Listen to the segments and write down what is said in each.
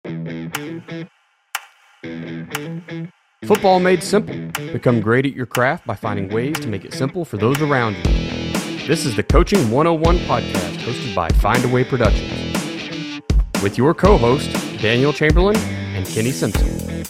Football made simple. Become great at your craft by finding ways to make it simple for those around you. This is the Coaching 101 podcast hosted by Find a Way Productions with your co-host, Daniel Chamberlain and Kenny Simpson.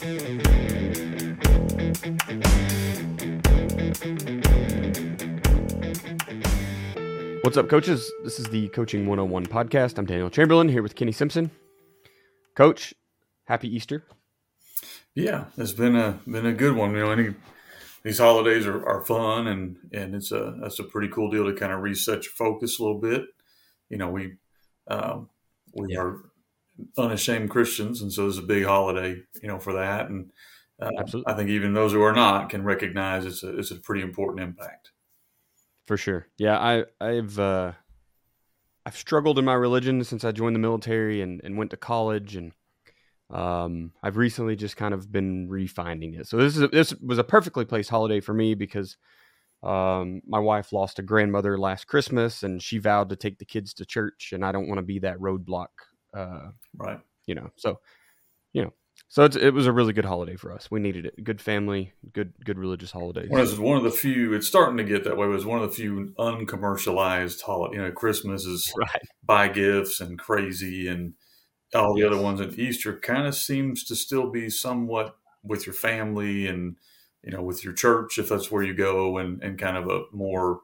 What's up, coaches? This is the Coaching 101 podcast. I'm Daniel Chamberlain here with Kenny Simpson. Coach, happy Easter. Yeah, it's been a good one. You know, these holidays are fun, and that's a pretty cool deal to kind of reset your focus a little bit. You know, we are unashamed Christians, and so there's a big holiday, you know, for that. And I think even those who are not can recognize it's a pretty important impact. For sure. Yeah, I've struggled in my religion since I joined the military and went to college, and I've recently just kind of been refining it. So this was a perfectly placed holiday for me because my wife lost a grandmother last Christmas, and she vowed to take the kids to church, and I don't want to be that roadblock. Right. So it was a really good holiday for us. We needed it. Good family, good religious holidays. Well, it's one of the few. It's starting to get that way. But it's one of the few uncommercialized holidays. You know, Christmas is buy gifts and crazy, and all the other ones. And Easter kind of seems to still be somewhat with your family and, you know, with your church if that's where you go, and kind of a more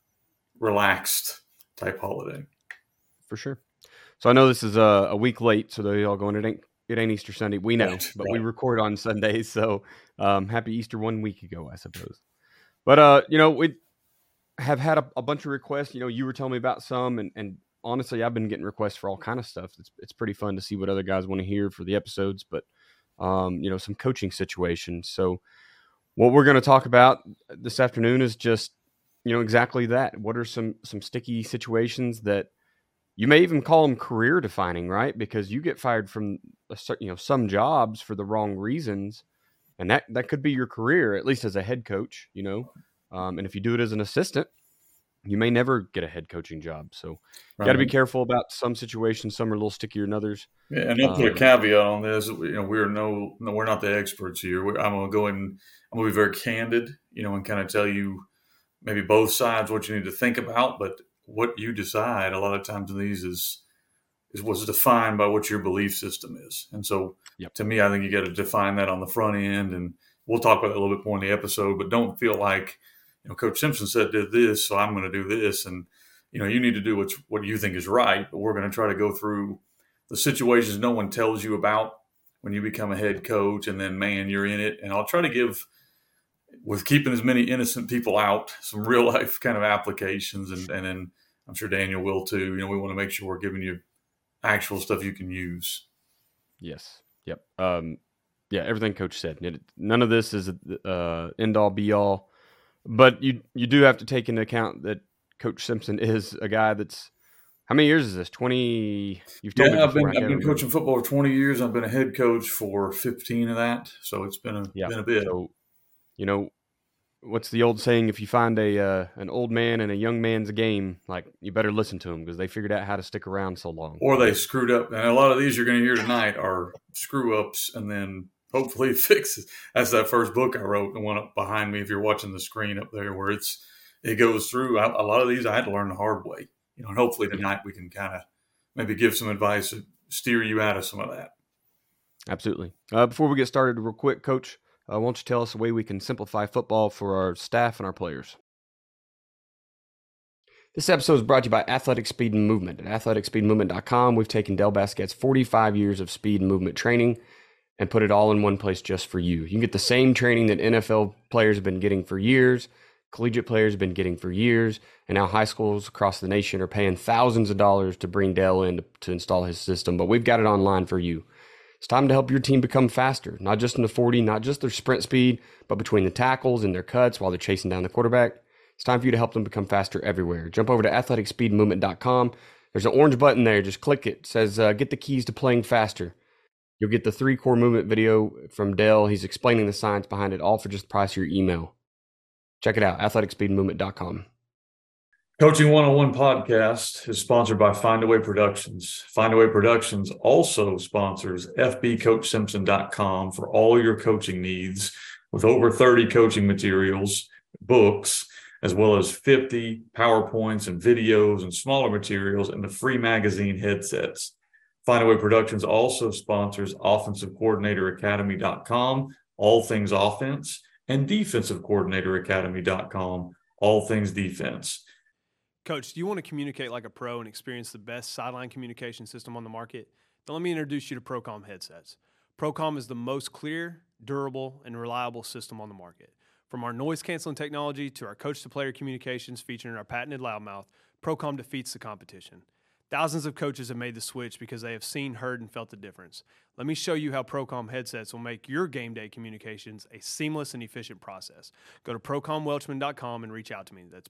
relaxed type holiday. For sure. So I know this is a week late, so they're all going, it ain't Easter Sunday. We know, but we record on Sundays. So happy Easter 1 week ago, I suppose. But, you know, we have had a bunch of requests. You know, you were telling me about some, and honestly, I've been getting requests for all kind of stuff. It's pretty fun to see what other guys want to hear for the episodes, but, you know, some coaching situations. So what we're going to talk about this afternoon is just, you know, exactly that. What are some sticky situations that you may even call them career defining, right? Because you get fired from some jobs for the wrong reasons, and that could be your career, at least as a head coach, you know. And if you do it as an assistant, you may never get a head coaching job. So you got to be careful about some situations. Some are a little stickier than others. Yeah, and I'll put a caveat on this. You know, we're not the experts here. I'm going to go in. I'm going to be very candid, you know, and kind of tell you maybe both sides what you need to think about, but what you decide a lot of times in these is what's defined by what your belief system is. And so to me, I think you got to define that on the front end, and we'll talk about it a little bit more in the episode, but don't feel like, you know, Coach Simpson did this, so I'm going to do this. And, you know, you need to do what you think is right, but we're going to try to go through the situations no one tells you about when you become a head coach, and then, man, you're in it. And I'll try to give, with keeping as many innocent people out, some real life kind of applications, and then I'm sure Daniel will too. You know, we want to make sure we're giving you actual stuff you can use. Yes. Yep. Everything Coach said. None of this is end all be all, but you do have to take into account that Coach Simpson is a guy that's, how many years is this? 20? You've told me before. I've been coaching football for 20 years. I've been a head coach for 15 of that, so it's been a bit. So, you know, what's the old saying? If you find an old man in a young man's game, like, you better listen to them because they figured out how to stick around so long. Or they screwed up. And a lot of these you're going to hear tonight are screw-ups and then hopefully fixes. That's that first book I wrote, the one up behind me if you're watching the screen up there, where it goes through. A lot of these I had to learn the hard way. You know, and hopefully tonight we can kind of maybe give some advice to steer you out of some of that. Absolutely. Before we get started, real quick, Coach, why don't you tell us a way we can simplify football for our staff and our players? This episode is brought to you by Athletic Speed and Movement. At athleticspeedmovement.com, we've taken Del Basquet's 45 years of speed and movement training and put it all in one place just for you. You can get the same training that NFL players have been getting for years, collegiate players have been getting for years, and now high schools across the nation are paying thousands of dollars to bring Del in to install his system, but we've got it online for you. It's time to help your team become faster, not just in the 40, not just their sprint speed, but between the tackles and their cuts while they're chasing down the quarterback. It's time for you to help them become faster everywhere. Jump over to athleticspeedmovement.com. There's an orange button there. Just click it. It says, get the keys to playing faster. You'll get the 3 core movement video from Del. He's explaining the science behind it, all for just the price of your email. Check it out, athleticspeedmovement.com. Coaching 101 podcast is sponsored by Findaway Productions. Findaway Productions also sponsors fbcoachsimpson.com for all your coaching needs, with over 30 coaching materials, books, as well as 50 PowerPoints and videos and smaller materials and the free magazine headsets. Findaway Productions also sponsors offensivecoordinatoracademy.com, all things offense, and defensivecoordinatoracademy.com, all things defense. Coach, do you want to communicate like a pro and experience the best sideline communication system on the market? Then let me introduce you to Procom headsets. Procom is the most clear, durable, and reliable system on the market. From our noise-canceling technology to our coach-to-player communications featuring our patented loudmouth, Procom defeats the competition. Thousands of coaches have made the switch because they have seen, heard, and felt the difference. Let me show you how Procom headsets will make your game day communications a seamless and efficient process. Go to ProcomWelchman.com and reach out to me. That's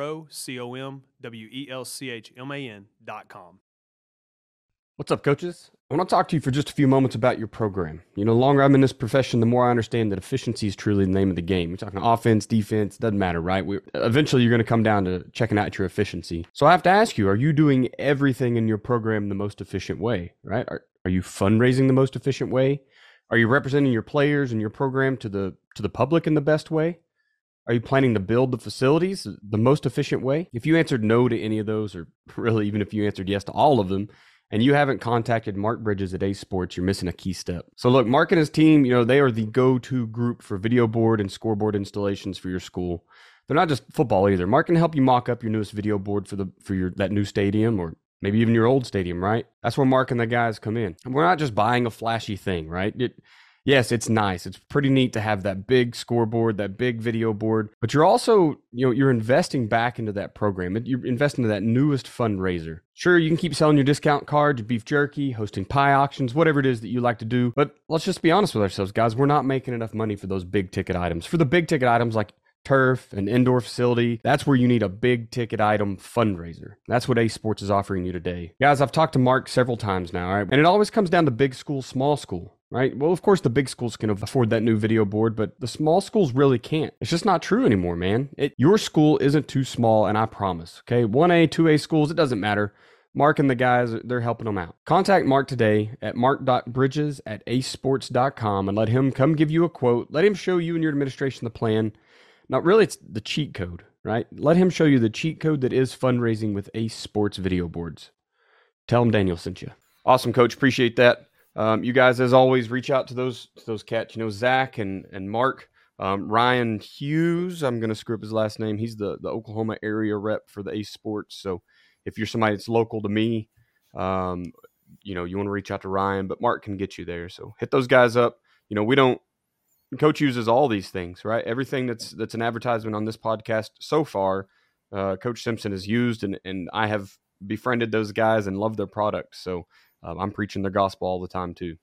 ProcomWelchman.com. What's up, coaches? I want to talk to you for just a few moments about your program. You know, the longer I'm in this profession, the more I understand that efficiency is truly the name of the game. You're talking offense, defense, doesn't matter, right? Eventually, you're going to come down to checking out your efficiency. So I have to ask you, are you doing everything in your program the most efficient way, right? Are you fundraising the most efficient way? Are you representing your players and your program to the public in the best way? Are you planning to build the facilities the most efficient way? If you answered no to any of those, or really even if you answered yes to all of them, and you haven't contacted Mark Bridges at Ace Sports, you're missing a key step. So look, Mark and his team, you know, they are the go-to group for video board and scoreboard installations for your school. They're not just football either. Mark can help you mock up your newest video board for your that new stadium, or maybe even your old stadium, right? That's where Mark and the guys come in. And we're not just buying a flashy thing, right? Yes, it's nice. It's pretty neat to have that big scoreboard, that big video board, but you're also, you know, you're investing back into that program. You're investing into that newest fundraiser. Sure, you can keep selling your discount cards, your beef jerky, hosting pie auctions, whatever it is that you like to do. But let's just be honest with ourselves, guys. We're not making enough money for those big ticket items. For the big ticket items like turf, an indoor facility, that's where you need a big ticket item fundraiser. That's what Ace Sports is offering you today. Guys, I've talked to Mark several times now, all right? And it always comes down to big school, small school. Right? Well, of course, the big schools can afford that new video board, but the small schools really can't. It's just not true anymore, man. Your school isn't too small, and I promise. Okay, 1A, 2A schools, it doesn't matter. Mark and the guys, they're helping them out. Contact Mark today at mark.bridges@acesports.com and let him come give you a quote. Let him show you and your administration the plan. Now, really, it's the cheat code, right? Let him show you the cheat code that is fundraising with Ace Sports video boards. Tell him Daniel sent you. Awesome, Coach. Appreciate that. You guys, as always, reach out to those cats. You know, Zach and Mark. Ryan Hughes, I'm going to screw up his last name. He's the Oklahoma area rep for the Ace Sports. So if you're somebody that's local to me, you know, you want to reach out to Ryan, but Mark can get you there. So hit those guys up. You know, Coach uses all these things, right? Everything that's an advertisement on this podcast so far, Coach Simpson has used, and I have befriended those guys and love their products. So I'm preaching their gospel all the time too.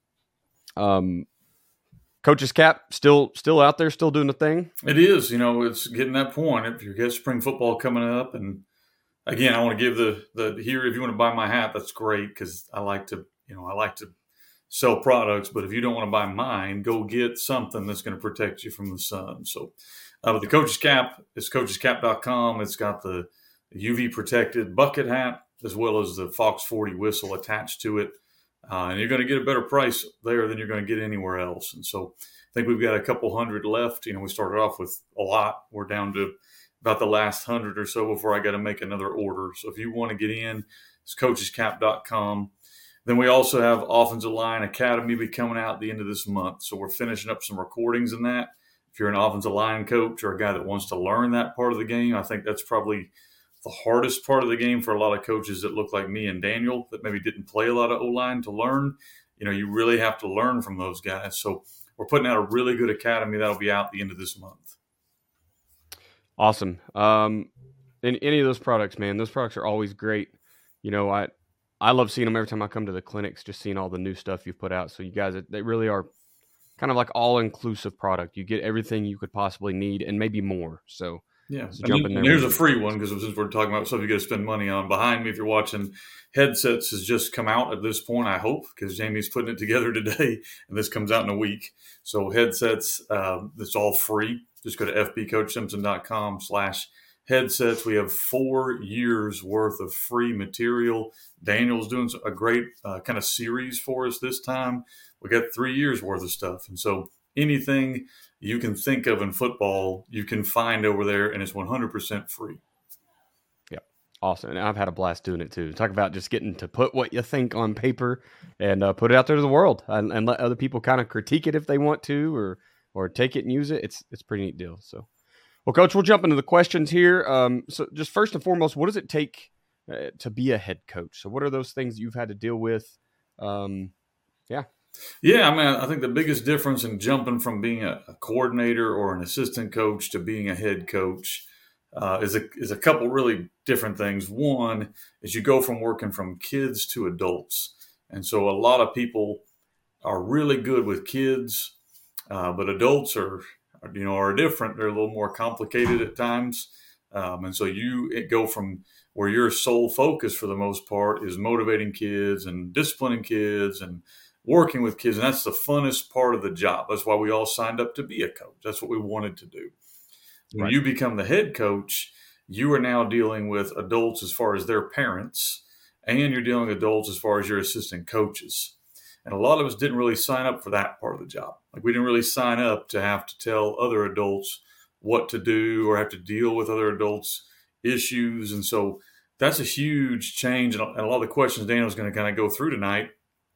Coach's Cap still out there, still doing the thing. It is, you know, it's getting that point. If you get spring football coming up, and again, I want to give the here. If you want to buy my hat, that's great, because I like to sell products. But if you don't want to buy mine, go get something that's going to protect you from the sun. So, with the Coach's Cap, it's coachescap.com. It's got the UV protected bucket hat, as well as the Fox 40 whistle attached to it. And you're going to get a better price there than you're going to get anywhere else. And so I think we've got a couple hundred left. You know, we started off with a lot. We're down to about the last 100 or so before I got to make another order. So if you want to get in, it's coachescap.com. Then we also have Offensive Line Academy be coming out at the end of this month. So we're finishing up some recordings in that. If you're an offensive line coach or a guy that wants to learn that part of the game, I think that's probably the hardest part of the game for a lot of coaches that look like me and Daniel that maybe didn't play a lot of O-line to learn. You know, you really have to learn from those guys. So we're putting out a really good academy that'll be out at the end of this month. Awesome. In any of those products, man, those products are always great. You know, I love seeing them every time I come to the clinics, just seeing all the new stuff you've put out. So you guys, they really are kind of like all-inclusive product. You get everything you could possibly need and maybe more. So yeah, and here's a free one, because since we're talking about stuff you got to spend money on. Behind me, if you're watching, headsets has just come out at this point, I hope, because Jamie's putting it together today, and this comes out in a week. So headsets, it's all free. Just go to fbcoachsimpson.com/headsets headsets. We have 4 years worth of free material. Daniel's doing a great kind of series for us this time. We got 3 years worth of stuff. And so anything you can think of in football, you can find over there, and it's 100% free. Awesome. And I've had a blast doing it too. Talk about just getting to put what you think on paper and put it out there to the world and let other people kind of critique it if they want to, or take it and use it. It's a pretty neat deal. So, well, Coach, we'll jump into the questions here. So just first and foremost, what does it take to be a head coach? So what are those things you've had to deal with? Yeah, I mean, I think the biggest difference in jumping from being a coordinator or an assistant coach to being a head coach is a couple really different things. One is you go from working from kids to adults. And so a lot of people are really good with kids, but adults are different. They're a little more complicated at times. And so you go from where your sole focus for the most part is motivating kids and disciplining kids and working with kids. And that's the funnest part of the job. That's why we all signed up to be a coach. That's what we wanted to do. When you become the head coach, you are now dealing with adults as far as their parents, and you're dealing with adults as far as your assistant coaches. And a lot of us didn't really sign up for that part of the job. Like, we didn't really sign up to have to tell other adults what to do or have to deal with other adults' issues. And so that's a huge change. And a lot of the questions Daniel's going to kind of go through tonight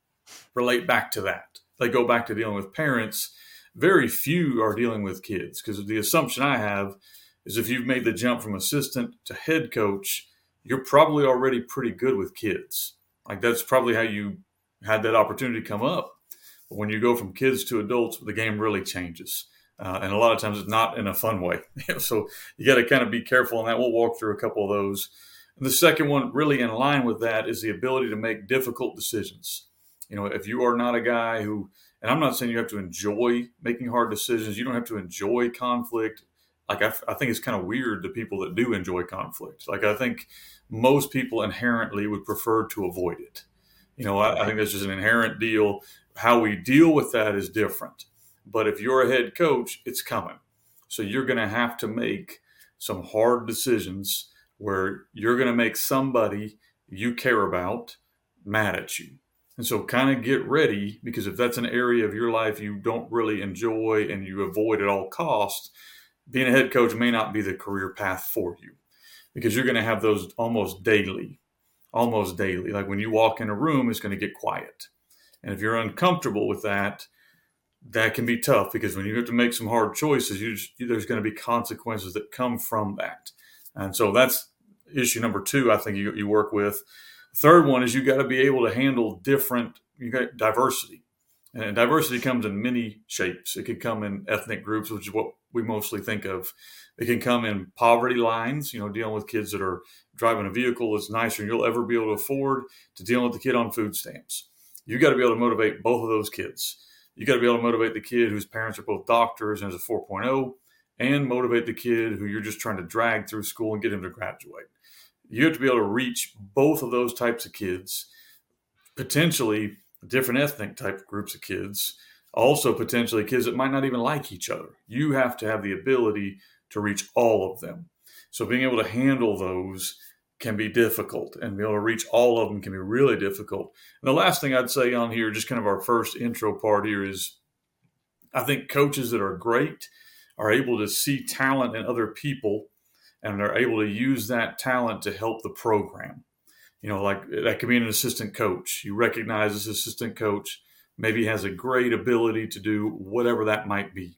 relate back to that. They go back to dealing with parents. Very few are dealing with kids, because the assumption I have is if you've made the jump from assistant to head coach, you're probably already pretty good with kids. Like, that's probably how you had that opportunity come up. But when you go from kids to adults, the game really changes. And a lot of times it's not in a fun way. So you got to kind of be careful on that. We'll walk through a couple of those. And the second one, really in line with that, is the ability to make difficult decisions. If you are not a guy who, and I'm not saying you have to enjoy making hard decisions. You don't have to enjoy conflict. Like, I think it's kind of weird to people that do enjoy conflict. Like, I think most people inherently would prefer to avoid it. I think that's just an inherent deal. How we deal with that is different. But if you're a head coach, it's coming. So you're going to have to make some hard decisions where you're going to make somebody you care about mad at you. And so kind of get ready, because if that's an area of your life you don't really enjoy and you avoid at all costs, being a head coach may not be the career path for you, because you're going to have those almost daily. Like, when you walk in a room, it's going to get quiet. And if you're uncomfortable with that, that can be tough, because when you have to make some hard choices, there's going to be consequences that come from that. And so that's issue number 2, I think you work with. Third one is you got to be able to handle you got diversity. And diversity comes in many shapes. It could come in ethnic groups, which is what we mostly think of. It can come in poverty lines, dealing with kids that are driving a vehicle that's nicer than you'll ever be able to afford, to dealing with the kid on food stamps. You got to be able to motivate both of those kids. You got to be able to motivate the kid whose parents are both doctors and has a 4.0, and motivate the kid who you're just trying to drag through school and get him to graduate. You have to be able to reach both of those types of kids, potentially different ethnic type groups of kids, also potentially kids that might not even like each other. You have to have the ability to reach all of them. So being able to handle those can be difficult, and be able to reach all of them can be really difficult. And the last thing I'd say on here, just kind of our first intro part here, is I think coaches that are great are able to see talent in other people, and they're able to use that talent to help the program. Like, that could be an assistant coach. You recognize this assistant coach maybe has a great ability to do whatever that might be.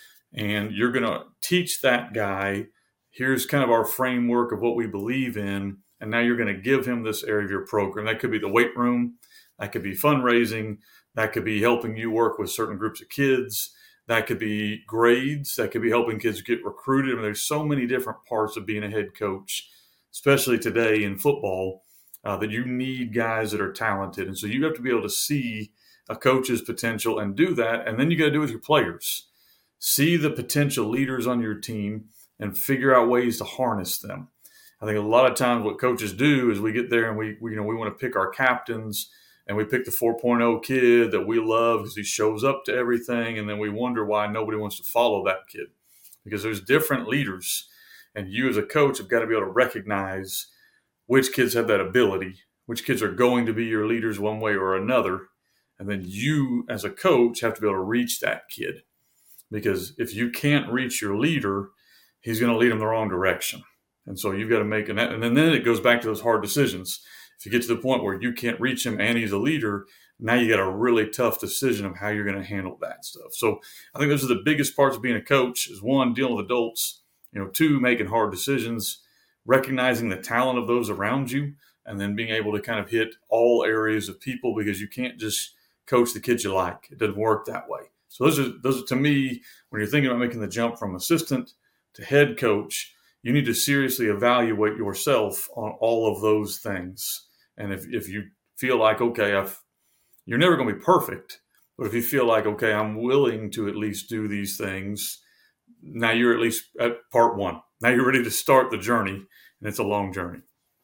And you're going to teach that guy, here's kind of our framework of what we believe in, and now you're going to give him this area of your program. That could be the weight room. That could be fundraising. That could be helping you work with certain groups of kids. That could be grades. That could be helping kids get recruited. I mean, there's so many different parts of being a head coach, especially today in football, that you need guys that are talented. And so you have to be able to see a coach's potential and do that. And then you got to do it with your players. See the potential leaders on your team and figure out ways to harness them. I think a lot of times what coaches do is we get there and we want to pick our captains, and we pick the 4.0 kid that we love because he shows up to everything. And then we wonder why nobody wants to follow that kid, because there's different leaders. And you as a coach have got to be able to recognize which kids have that ability, which kids are going to be your leaders one way or another. And then you as a coach have to be able to reach that kid. Because if you can't reach your leader, he's going to lead them the wrong direction. And so you've got to make and then it goes back to those hard decisions. If you get to the point where you can't reach him and he's a leader, now you got a really tough decision of how you're going to handle that stuff. So I think those are the biggest parts of being a coach is one, dealing with adults, two, making hard decisions, recognizing the talent of those around you, and then being able to kind of hit all areas of people because you can't just coach the kids you like. It doesn't work that way. So those are to me, when you're thinking about making the jump from assistant to head coach, you need to seriously evaluate yourself on all of those things. And if you feel like, okay, you're never going to be perfect, but if you feel like, okay, I'm willing to at least do these things, now you're at least at part one. Now you're ready to start the journey, and it's a long journey.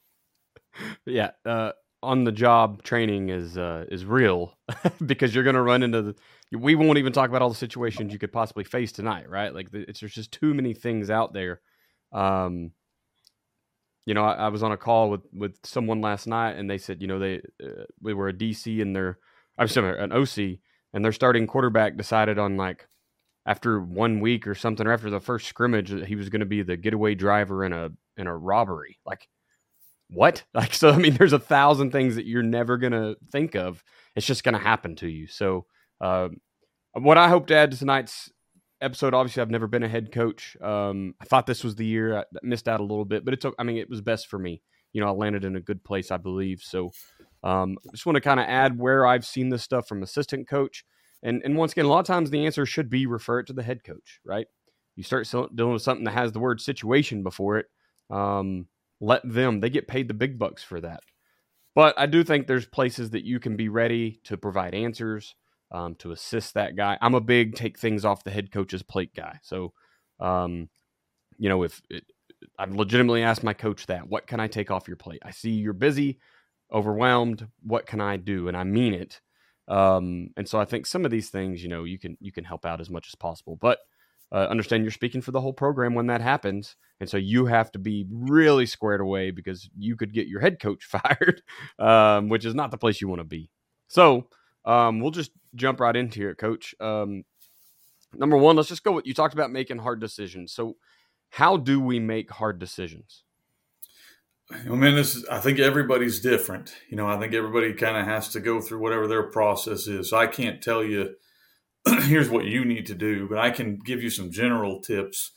Yeah, on the job training is real because you're going to run into we won't even talk about all the situations you could possibly face tonight, right? Like there's just too many things out there. I was on a call with someone last night, and they said, they were a DC and an OC, and their starting quarterback decided on after 1 week or something, or after the first scrimmage, that he was going to be the getaway driver in a robbery. Like, what? So I mean, there's 1,000 things that you're never going to think of. It's just going to happen to you. So what I hope to add to tonight's episode, obviously I've never been a head coach. I thought this was the year. I missed out a little bit, but it was best for me. I landed in a good place, I believe. So just want to kind of add where I've seen this stuff from assistant coach. And once again, a lot of times the answer should be refer it to the head coach, right? You start dealing with something that has the word situation before it. They get paid the big bucks for that. But I do think there's places that you can be ready to provide answers, to assist that guy. I'm a big take things off the head coach's plate guy. So, I've legitimately asked my coach that, what can I take off your plate? I see you're busy, overwhelmed. What can I do? And I mean it. And so I think some of these things, you can help out as much as possible, but understand you're speaking for the whole program when that happens. And so you have to be really squared away because you could get your head coach fired, which is not the place you want to be. So we'll just jump right into it, Coach. Number one, let's just go with, you talked about making hard decisions. So how do we make hard decisions? I mean, I think everybody's different. I think everybody kind of has to go through whatever their process is. So I can't tell you, here's what you need to do, but I can give you some general tips.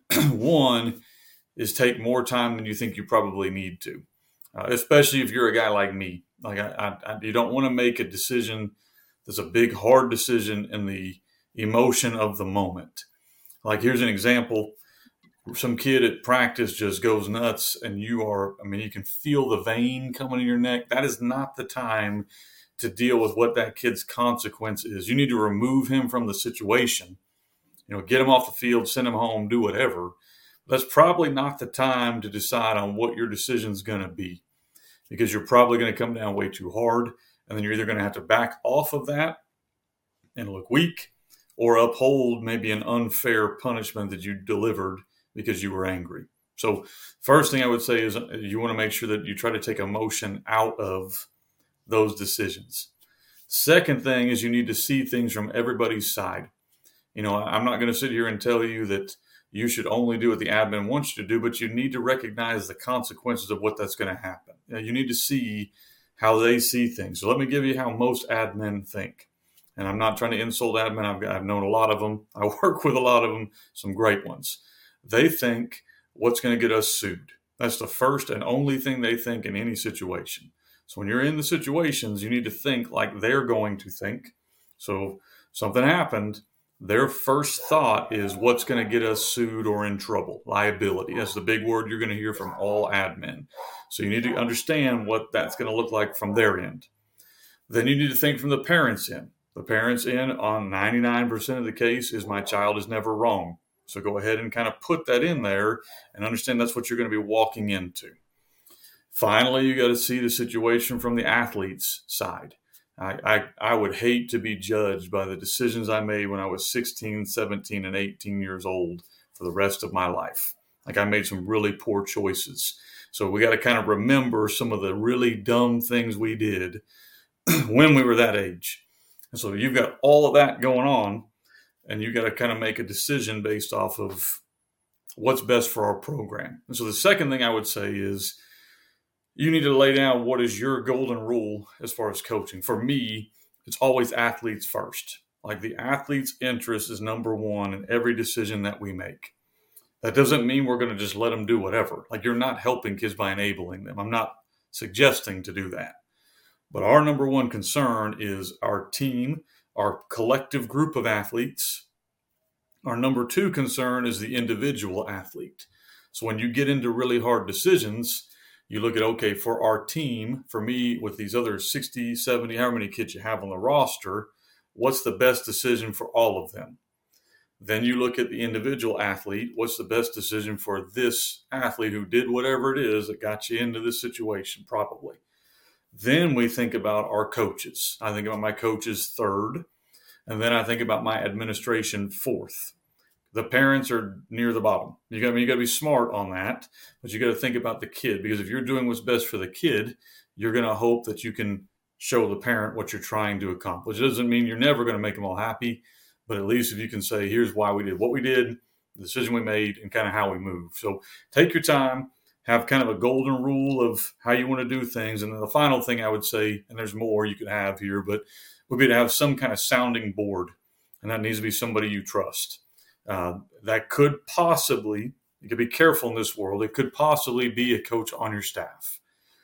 One is take more time than you think you probably need to, especially if you're a guy like me. Like you don't want to make a decision that's a big, hard decision in the emotion of the moment. Like, here's an example. Some kid at practice just goes nuts and you can feel the vein coming in your neck. That is not the time to deal with what that kid's consequence is. You need to remove him from the situation, get him off the field, send him home, do whatever. That's probably not the time to decide on what your decision's going to be, because you're probably going to come down way too hard. And then you're either going to have to back off of that and look weak, or uphold maybe an unfair punishment that you delivered because you were angry. So first thing I would say is you want to make sure that you try to take emotion out of those decisions. Second thing is you need to see things from everybody's side. I'm not going to sit here and tell you that you should only do what the admin wants you to do, but you need to recognize the consequences of what that's going to happen. You need to see how they see things. So let me give you how most admin think. And I'm not trying to insult admin. I've known a lot of them. I work with a lot of them, some great ones. They think, what's going to get us sued? That's the first and only thing they think in any situation. So when you're in the situations, you need to think like they're going to think. So something happened, their first thought is, what's going to get us sued or in trouble? Liability. That's the big word you're going to hear from all admin. So you need to understand what that's going to look like from their end. Then you need to think from the parents' end. The parents' end on 99% of the case is, my child is never wrong. So go ahead and kind of put that in there and understand that's what you're going to be walking into. Finally, you got to see the situation from the athlete's side. I would hate to be judged by the decisions I made when I was 16, 17, and 18 years old for the rest of my life. Like I made some really poor choices. So we got to kind of remember some of the really dumb things we did when we were that age. And so you've got all of that going on, and you got to kind of make a decision based off of what's best for our program. And so the second thing I would say is you need to lay down what is your golden rule as far as coaching. For me, it's always athletes first. Like the athlete's interest is number one in every decision that we make. That doesn't mean we're going to just let them do whatever. Like you're not helping kids by enabling them. I'm not suggesting to do that. But our number one concern is our team, our collective group of athletes. Our number two concern is the individual athlete. So when you get into really hard decisions, you look at, okay, for our team, for me, with these other 60, 70, however many kids you have on the roster, what's the best decision for all of them? Then you look at the individual athlete. What's the best decision for this athlete who did whatever it is that got you into this situation, probably. Then we think about our coaches. I think about my coaches third, and then I think about my administration fourth. The parents are near the bottom. You got to be smart on that, but you got to think about the kid, because if you're doing what's best for the kid, you're going to hope that you can show the parent what you're trying to accomplish. It doesn't mean you're never going to make them all happy, but at least if you can say, here's why we did what we did, the decision we made, and kind of how we move. So take your time, have kind of a golden rule of how you want to do things. And then the final thing I would say, and there's more you could have here, but would be to have some kind of sounding board. And that needs to be somebody you trust. That could possibly, you could be careful in this world, it could possibly be a coach on your staff.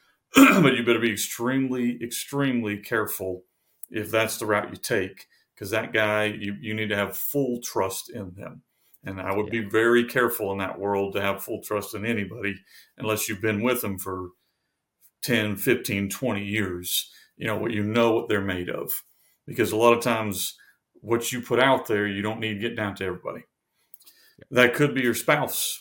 But you better be extremely, extremely careful if that's the route you take, because that guy, you need to have full trust in them. And I would be very careful in that world to have full trust in anybody unless you've been with them for 10, 15, 20 years, what they're made of. Because a lot of times what you put out there, you don't need to get down to everybody. That could be your spouse.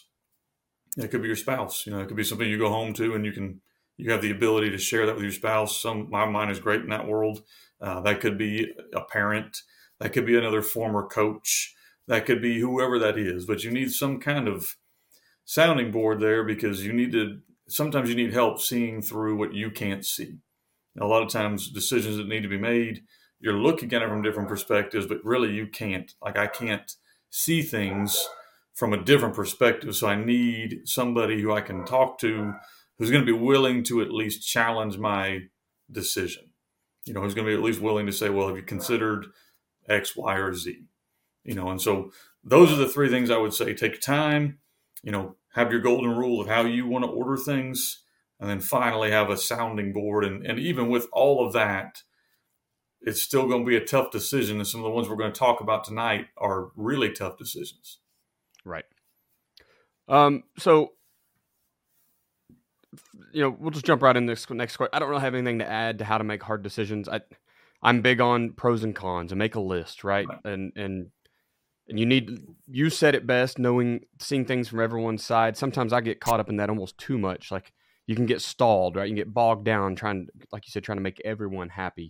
It could be your spouse. It could be something you go home to and you have the ability to share that with your spouse. My mind is great in that world. That could be a parent. That could be another former coach. That could be whoever that is. But you need some kind of sounding board there, because sometimes you need help seeing through what you can't see. A lot of times decisions that need to be made, you're looking at it from different perspectives, but really you can't. Like I can't see things from a different perspective. So I need somebody who I can talk to who's going to be willing to at least challenge my decision. Who's going to be at least willing to say, well, have you considered X, Y, or Z? And so those are the three things I would say. Take your time, have your golden rule of how you want to order things, and then finally have a sounding board. And even with all of that, it's still going to be a tough decision. And some of the ones we're going to talk about tonight are really tough decisions. Right. So, we'll just jump right in this next question. I don't really have anything to add to how to make hard decisions. I'm big on pros and cons and make a list, right? And you said it best, seeing things from everyone's side. Sometimes I get caught up in that almost too much. Like you can get stalled, right? You can get bogged down trying to make everyone happy.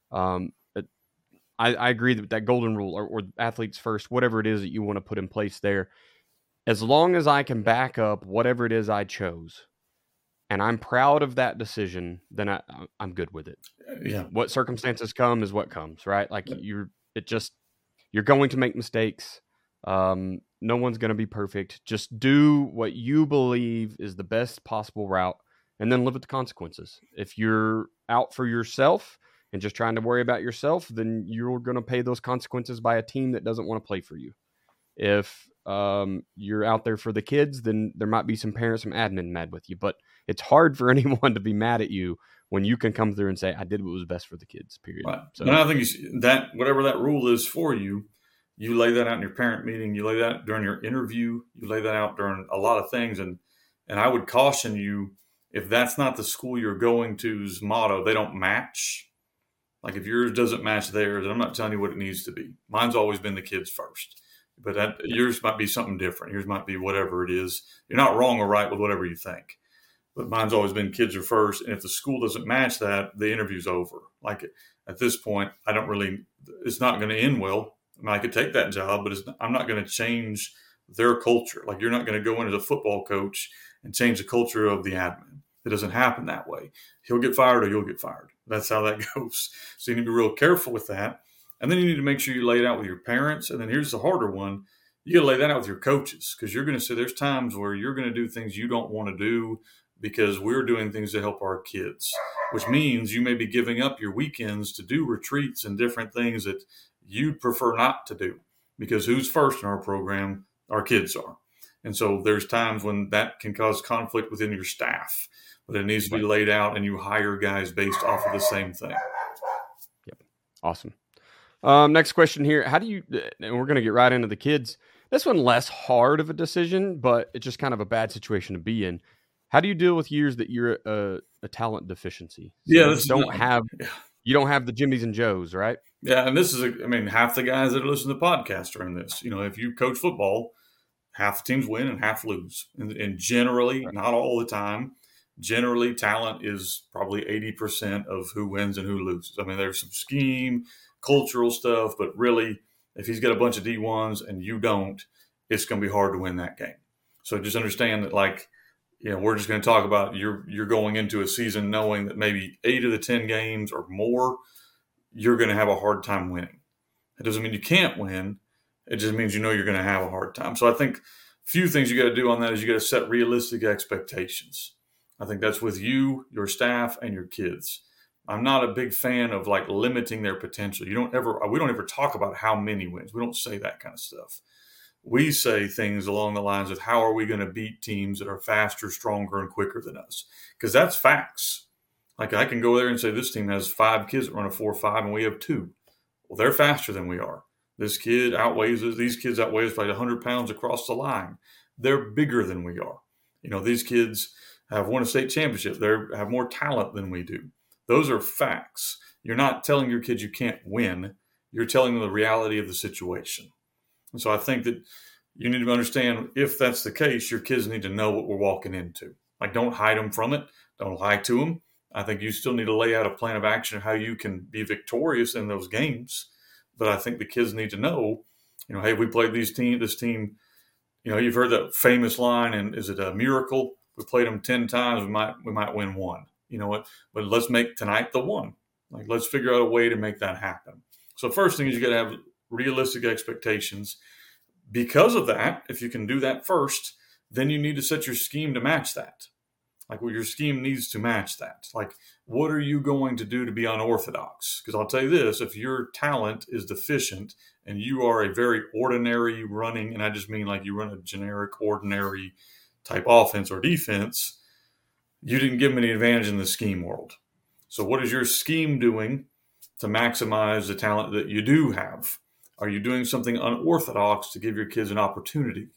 I agree that golden rule or athletes first, whatever it is that you want to put in place there, as long as I can back up whatever it is I chose and I'm proud of that decision, then I'm good with it. Yeah. What circumstances come is what comes, right? Like you're going to make mistakes. No one's going to be perfect. Just do what you believe is the best possible route and then live with the consequences. If you're out for yourself and just trying to worry about yourself, then you're going to pay those consequences by a team that doesn't want to play for you. If you're out there for the kids, then there might be some parents, some admin mad with you. But it's hard for anyone to be mad at you when you can come through and say, I did what was best for the kids, period. Right. So, and I think that whatever that rule is for you, you lay that out in your parent meeting, you lay that during your interview, you lay that out during a lot of things. And I would caution you, if that's not the school you're going to's motto, they don't match. Like if yours doesn't match theirs, and I'm not telling you what it needs to be. Mine's always been the kids first. But yours might be something different. Yours might be whatever it is. You're not wrong or right with whatever you think. But mine's always been kids are first. And if the school doesn't match that, the interview's over. Like at this point, it's not going to end well. I mean, I could take that job, but I'm not going to change their culture. Like, you're not going to go in as a football coach and change the culture of the admin. It doesn't happen that way. He'll get fired or you'll get fired. That's how that goes. So you need to be real careful with that. And then you need to make sure you lay it out with your parents. And then here's the harder one. You got to lay that out with your coaches, because you're going to say there's times where you're going to do things you don't want to do because we're doing things to help our kids, which means you may be giving up your weekends to do retreats and different things that you'd prefer not to do, because who's first in our program? Our kids are. And so there's times when that can cause conflict within your staff, but it needs to be laid out, and you hire guys based off of the same thing. Yep. Awesome. Next question here. How do you, and we're going to get right into the kids. This one less hard of a decision, but it's just kind of a bad situation to be in. How do you deal with years that you're a talent deficiency? So you don't have the Jimmies and Joes, right? Yeah, and this is, half the guys that listen to the podcast are in this. If you coach football, half the teams win and half lose. And generally, not all the time, generally talent is probably 80% of who wins and who loses. There's some scheme, cultural stuff, but really, if he's got a bunch of D1s and you don't, it's going to be hard to win that game. So just understand that, we're just going to talk about you're going into a season knowing that maybe 8 of the 10 games or more, you're going to have a hard time winning. It doesn't mean you can't win. It just means you're going to have a hard time. So I think a few things you got to do on that is you got to set realistic expectations. I think that's with you, your staff, and your kids. I'm not a big fan of limiting their potential. We don't ever talk about how many wins. We don't say that kind of stuff. We say things along the lines of how are we going to beat teams that are faster, stronger, and quicker than us? Because that's facts. I can go there and say this team has 5 kids that run a 4.5 and we have 2. Well, they're faster than we are. These kids outweigh us by 100 pounds across the line. They're bigger than we are. These kids have won a state championship. They have more talent than we do. Those are facts. You're not telling your kids you can't win. You're telling them the reality of the situation. And so I think that you need to understand, if that's the case, your kids need to know what we're walking into. Don't hide them from it. Don't lie to them. I think you still need to lay out a plan of action of how you can be victorious in those games. But I think the kids need to know, hey, we played this team, you've heard that famous line, and is it a miracle? We played them 10 times, we might win 1. You know what? But let's make tonight the 1. Let's figure out a way to make that happen. So first thing is you got to have realistic expectations. Because of that, if you can do that first, then you need to set your scheme to match that. Your scheme needs to match that. What are you going to do to be unorthodox? Because I'll tell you this, if your talent is deficient and you are a very ordinary running, and I just mean you run a generic, ordinary type offense or defense, you didn't give them any advantage in the scheme world. So what is your scheme doing to maximize the talent that you do have? Are you doing something unorthodox to give your kids an opportunity?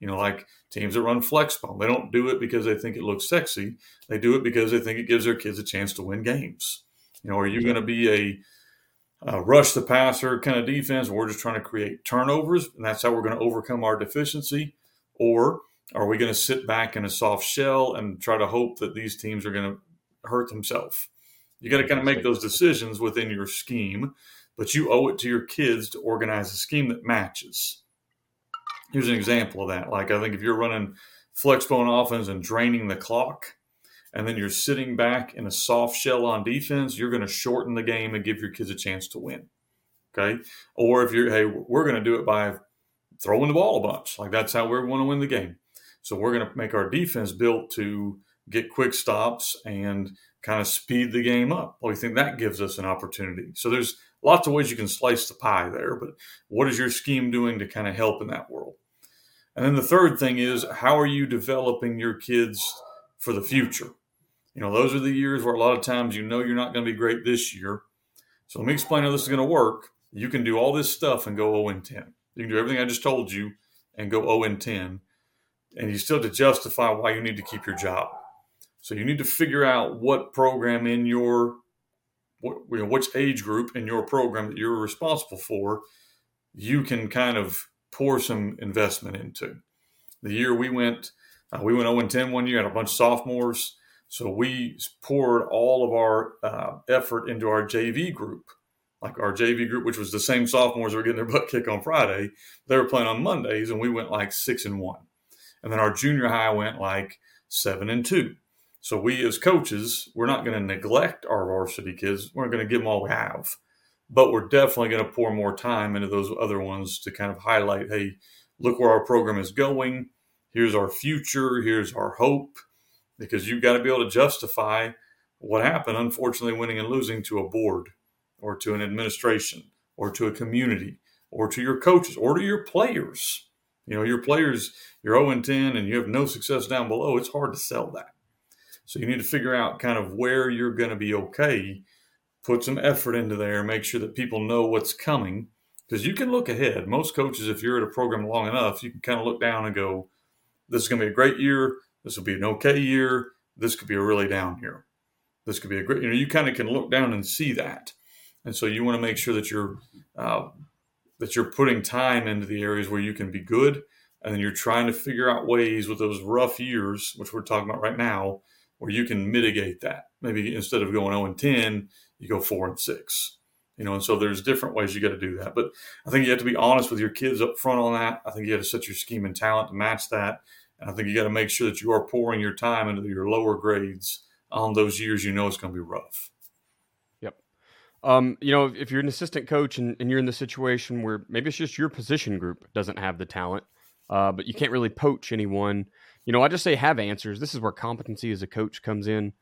Teams that run flex bone, they don't do it because they think it looks sexy. They do it because they think it gives their kids a chance to win games. Are you going to be a rush the passer kind of defense, where we're just trying to create turnovers, and that's how we're going to overcome our deficiency? Or are we going to sit back in a soft shell and try to hope that these teams are going to hurt themselves? You got to kind of make those decisions within your scheme, but you owe it to your kids to organize a scheme that matches. Here's an example of that. I think if you're running flex bone offense and draining the clock, and then you're sitting back in a soft shell on defense, you're going to shorten the game and give your kids a chance to win. Okay? Or if we're going to do it by throwing the ball a bunch. That's how we want to win the game. So we're going to make our defense built to get quick stops and kind of speed the game up. Well, we think that gives us an opportunity. So there's lots of ways you can slice the pie there, but what is your scheme doing to kind of help in that world? And then the third thing is, how are you developing your kids for the future? Those are the years where a lot of times you're not going to be great this year. So let me explain how this is going to work. You can do all this stuff and go 0-10. You can do everything I just told you and go 0-10, and you still have to justify why you need to keep your job. So you need to figure out what program in which age group in your program that you're responsible for, you can kind of pour some investment into. The year we went 0-10 one year, had a bunch of sophomores. So we poured all of our effort into our JV group. Like our JV group, which was the same sophomores that were getting their butt kicked on Friday, they were playing on Mondays, and we went like 6-1. And then our junior high went like 7-2. So we as coaches, we're not going to neglect our varsity kids. We're going to give them all we have. But we're definitely going to pour more time into those other ones to kind of highlight, hey, look where our program is going. Here's our future. Here's our hope. Because you've got to be able to justify what happened, unfortunately, winning and losing to a board or to an administration or to a community or to your coaches or to your players. You know, your players, you're 0-10 and you have no success down below. It's hard to sell that. So you need to figure out kind of where you're going to be okay. Put some effort into there. Make sure that people know what's coming. Because you can look ahead. Most coaches, if you're at a program long enough, you can kind of look down and go, this is going to be a great year. This will be an okay year. This could be a really down year. This could be a great, you kind of can look down and see that. And so you want to make sure that you're putting time into the areas where you can be good. And then you're trying to figure out ways with those rough years, which we're talking about right now, where you can mitigate that. Maybe instead of going 0-10, you go 4-6. And so there's different ways you got to do that. But I think you have to be honest with your kids up front on that. I think you got to set your scheme and talent to match that. And I think you got to make sure that you are pouring your time into your lower grades on those years it's going to be rough. Yep. If you're an assistant coach and you're in the situation where maybe it's just your position group doesn't have the talent, but you can't really poach anyone, I just say have answers. This is where competency as a coach comes in.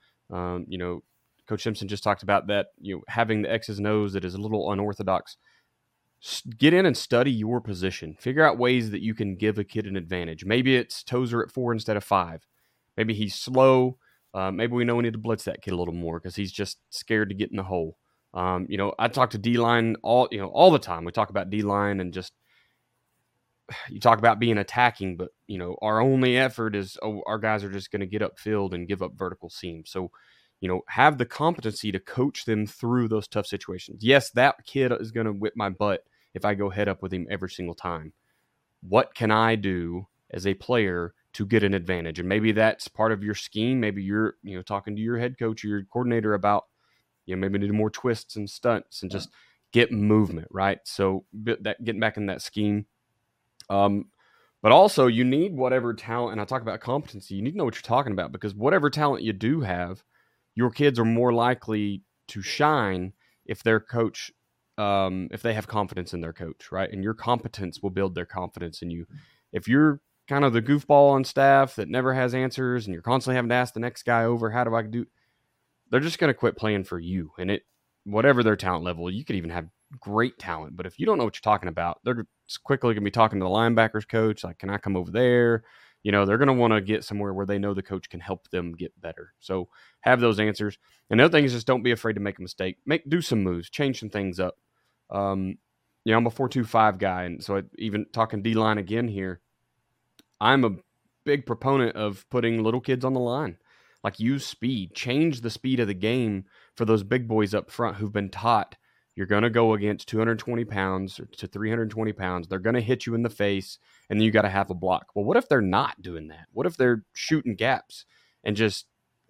Coach Simpson just talked about that, having the X's and O's that is a little unorthodox. Get in and study your position. Figure out ways that you can give a kid an advantage. Maybe it's Tozer at 4 instead of 5. Maybe he's slow. Maybe we know we need to blitz that kid a little more because he's just scared to get in the hole. I talk to D-line all the time. We talk about D-line and just you talk about being attacking, but our only effort is our guys are just going to get upfield and give up vertical seams. So have the competency to coach them through those tough situations. Yes, that kid is going to whip my butt if I go head up with him every single time. What can I do as a player to get an advantage? And maybe that's part of your scheme. Maybe you're, talking to your head coach or your coordinator about, maybe need more twists and stunts and just get movement, right? So that getting back in that scheme. But also you need whatever talent, and I talk about competency, you need to know what you're talking about because whatever talent you do have, your kids are more likely to shine if their coach, if they have confidence in their coach, right? And your competence will build their confidence in you. If you're kind of the goofball on staff that never has answers and you're constantly having to ask the next guy over, how do I do? They're just going to quit playing for you. And whatever their talent level, you could even have great talent. But if you don't know what you're talking about, they're quickly going to be talking to the linebackers coach. Like, can I come over there? They're going to want to get somewhere where they know the coach can help them get better. So have those answers. And the other thing is just don't be afraid to make a mistake. Do some moves, change some things up. I'm a 4-2-5 guy. And so even talking D-line again here, I'm a big proponent of putting little kids on the line. Like use speed, change the speed of the game for those big boys up front who've been taught you're going to go against 220 pounds to 320 pounds. They're going to hit you in the face, and then you got to have a block. Well, what if they're not doing that? What if they're shooting gaps and just,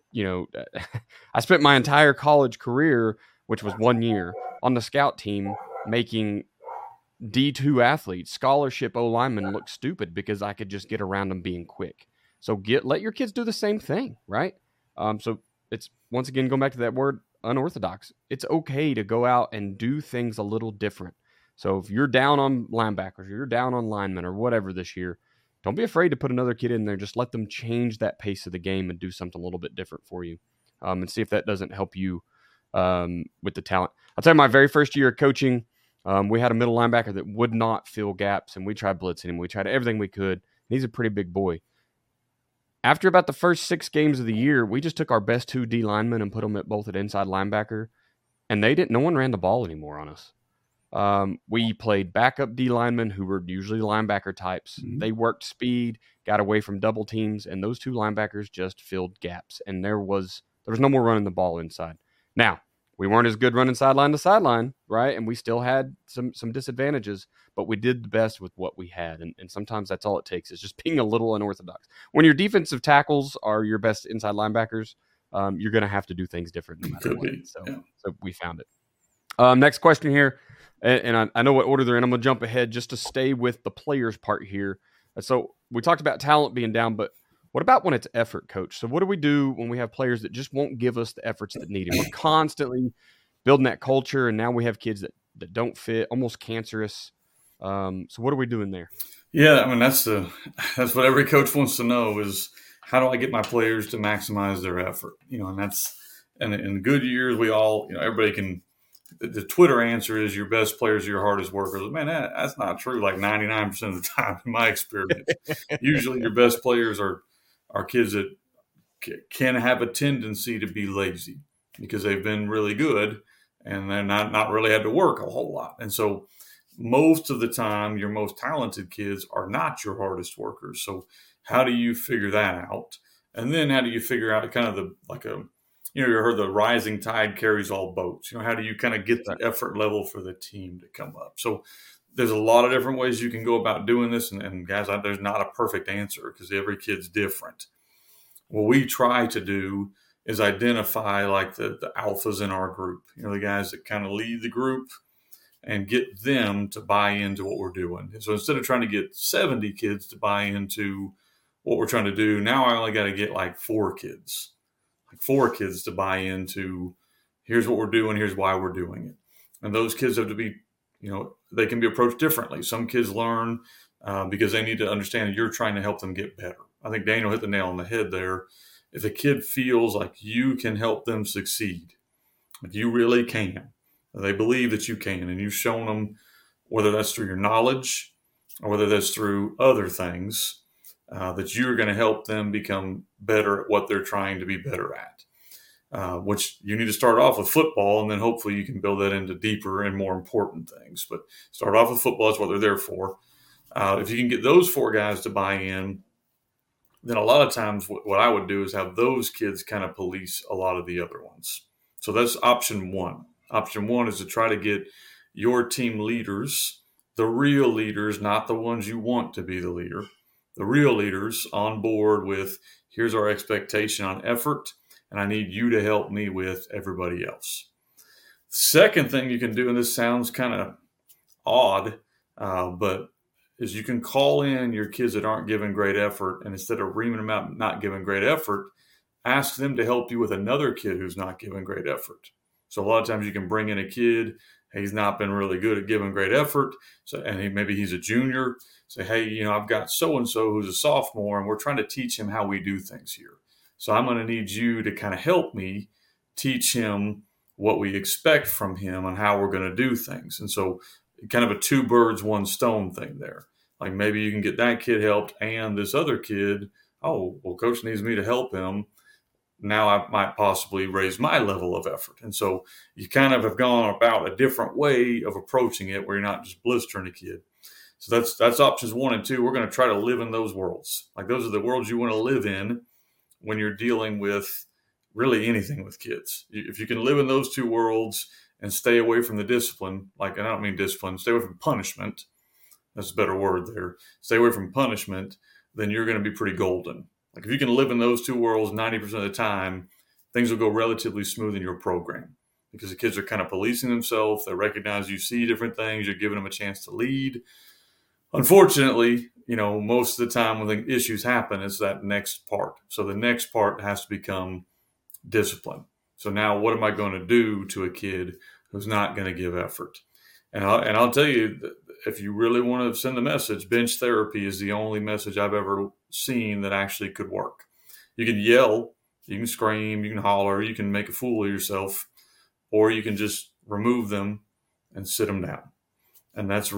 I spent my entire college career, which was 1 year, on the scout team making D2 athletes, scholarship O-linemen look stupid because I could just get around them being quick. So let your kids do the same thing, right? So it's, once again, going back to that word, unorthodox. It's okay to go out and do things a little different. So if you're down on linebackers, or you're down on linemen or whatever this year, don't be afraid to put another kid in there. Just let them change that pace of the game and do something a little bit different for you, and see if that doesn't help you with the talent. I'll tell you, my very first year of coaching, we had a middle linebacker that would not fill gaps, and we tried blitzing him. We tried everything we could. He's a pretty big boy. After about the first 6 games of the year, we just took our best 2 D linemen and put them both at inside linebacker, and no one ran the ball anymore on us. We played backup D linemen who were usually linebacker types. Mm-hmm. They worked speed, got away from double teams, and those 2 linebackers just filled gaps, and there was no more running the ball inside. Now, we weren't as good running sideline to sideline, right? And we still had some disadvantages, but we did the best with what we had. And sometimes that's all it takes is just being a little unorthodox. When your defensive tackles are your best inside linebackers, you're going to have to do things different no matter what. So we found it. Next question here, and I know what order they're in. I'm going to jump ahead just to stay with the players part here. So we talked about talent being down, but what about when it's effort, Coach? So what do we do when we have players that just won't give us the efforts that needed? We're constantly building that culture, and now we have kids that don't fit, almost cancerous. So what are we doing there? Yeah, I mean that's what every coach wants to know is how do I get my players to maximize their effort? And in good years we all everybody can. The Twitter answer is your best players are your hardest workers. Man, that's not true. Like 99% of the time, in my experience, usually your best players are kids that can have a tendency to be lazy because they've been really good and they're not really had to work a whole lot. And so most of the time, your most talented kids are not your hardest workers. So how do you figure that out? And then how do you figure out kind of you heard the rising tide carries all boats. How do you kind of get the effort level for the team to come up? So there's a lot of different ways you can go about doing this. And guys, there's not a perfect answer because every kid's different. What we try to do is identify like the alphas in our group, the guys that kind of lead the group and get them to buy into what we're doing. And so instead of trying to get 70 kids to buy into what we're trying to do, now I only got to get like 4 kids to buy into here's what we're doing, here's why we're doing it. And those kids have to be, they can be approached differently. Some kids learn because they need to understand you're trying to help them get better. I think Daniel hit the nail on the head there. If a kid feels like you can help them succeed, like you really can, they believe that you can, and you've shown them, whether that's through your knowledge or whether that's through other things, that you're going to help them become better at what they're trying to be better at, which you need to start off with football, and then hopefully you can build that into deeper and more important things. But start off with football. That's what they're there for. If you can get those 4 guys to buy in, then a lot of times what I would do is have those kids kind of police a lot of the other ones. So that's option 1. Option 1 is to try to get your team leaders, the real leaders, not the ones you want to be the leader, the real leaders on board with here's our expectation on effort, and I need you to help me with everybody else. Second thing you can do, and this sounds kind of odd, but is you can call in your kids that aren't giving great effort, and instead of reaming them out not giving great effort, ask them to help you with another kid who's not giving great effort. So a lot of times you can bring in a kid, he's not been really good at giving great effort, and maybe he's a junior. Say, hey, I've got so-and-so who's a sophomore, and we're trying to teach him how we do things here. So I'm going to need you to kind of help me teach him what we expect from him and how we're going to do things. And so kind of a 2 birds, 1 stone thing there. Like maybe you can get that kid helped and this other kid, coach needs me to help him. Now I might possibly raise my level of effort. And so you kind of have gone about a different way of approaching it where you're not just blistering a kid. So that's options 1 and 2. We're going to try to live in those worlds. Like those are the worlds you want to live in when you're dealing with really anything with kids. If you can live in those 2 worlds and stay away from the discipline, and I don't mean discipline, stay away from punishment. That's a better word there. Stay away from punishment, then you're going to be pretty golden. Like if you can live in those 2 worlds 90% of the time, things will go relatively smooth in your program because the kids are kind of policing themselves. They recognize you see different things. You're giving them a chance to lead. Unfortunately, most of the time when the issues happen, it's that next part. So the next part has to become discipline. So now what am I going to do to a kid who's not going to give effort? And I'll tell you, if you really want to send a message, bench therapy is the only message I've ever seen that actually could work. You can yell, you can scream, you can holler, you can make a fool of yourself, or you can just remove them and sit them down. And that's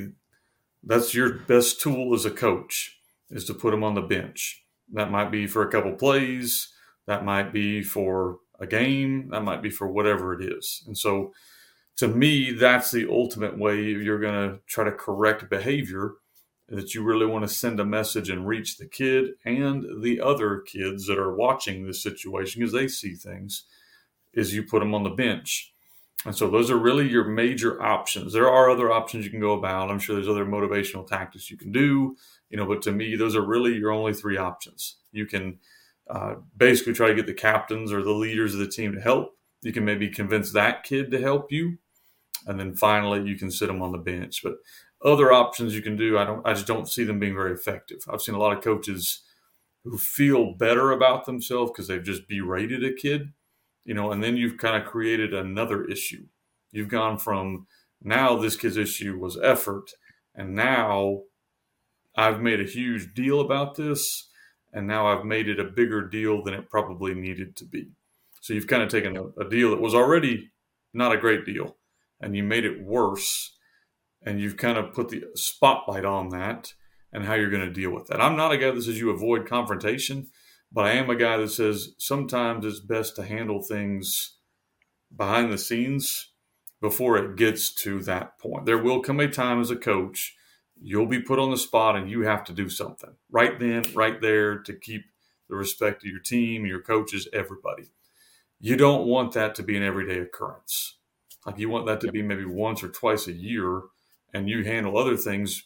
your best tool as a coach, is to put them on the bench. That might be for a couple plays. That might be for a game. That might be for whatever it is. And so to me, that's the ultimate way you're going to try to correct behavior, that you really want to send a message and reach the kid and the other kids that are watching this situation because they see things, is you put them on the bench. And so those are really your major options. There are other options you can go about. I'm sure there's other motivational tactics you can do, but to me, those are really your only 3 options. You can basically try to get the captains or the leaders of the team to help. You can maybe convince that kid to help you. and then finally you can sit them on the bench. But other options you can do, I just don't see them being very effective. I've seen a lot of coaches who feel better about themselves because they've just berated a kid, and then you've kind of created another issue. You've gone from now this kid's issue was effort, and now I've made a huge deal about this, and now I've made it a bigger deal than it probably needed to be. So you've kind of taken a deal that was already not a great deal, and you made it worse, and you've kind of put the spotlight on that and how you're going to deal with that. I'm not a guy that says you avoid confrontation, but I am a guy that says sometimes it's best to handle things behind the scenes before it gets to that point. There will come a time as a coach, you'll be put on the spot and you have to do something right then, right there, to keep the respect of your team, your coaches, everybody. You don't want that to be an everyday occurrence. Like you want that to be maybe once or twice a year, and you handle other things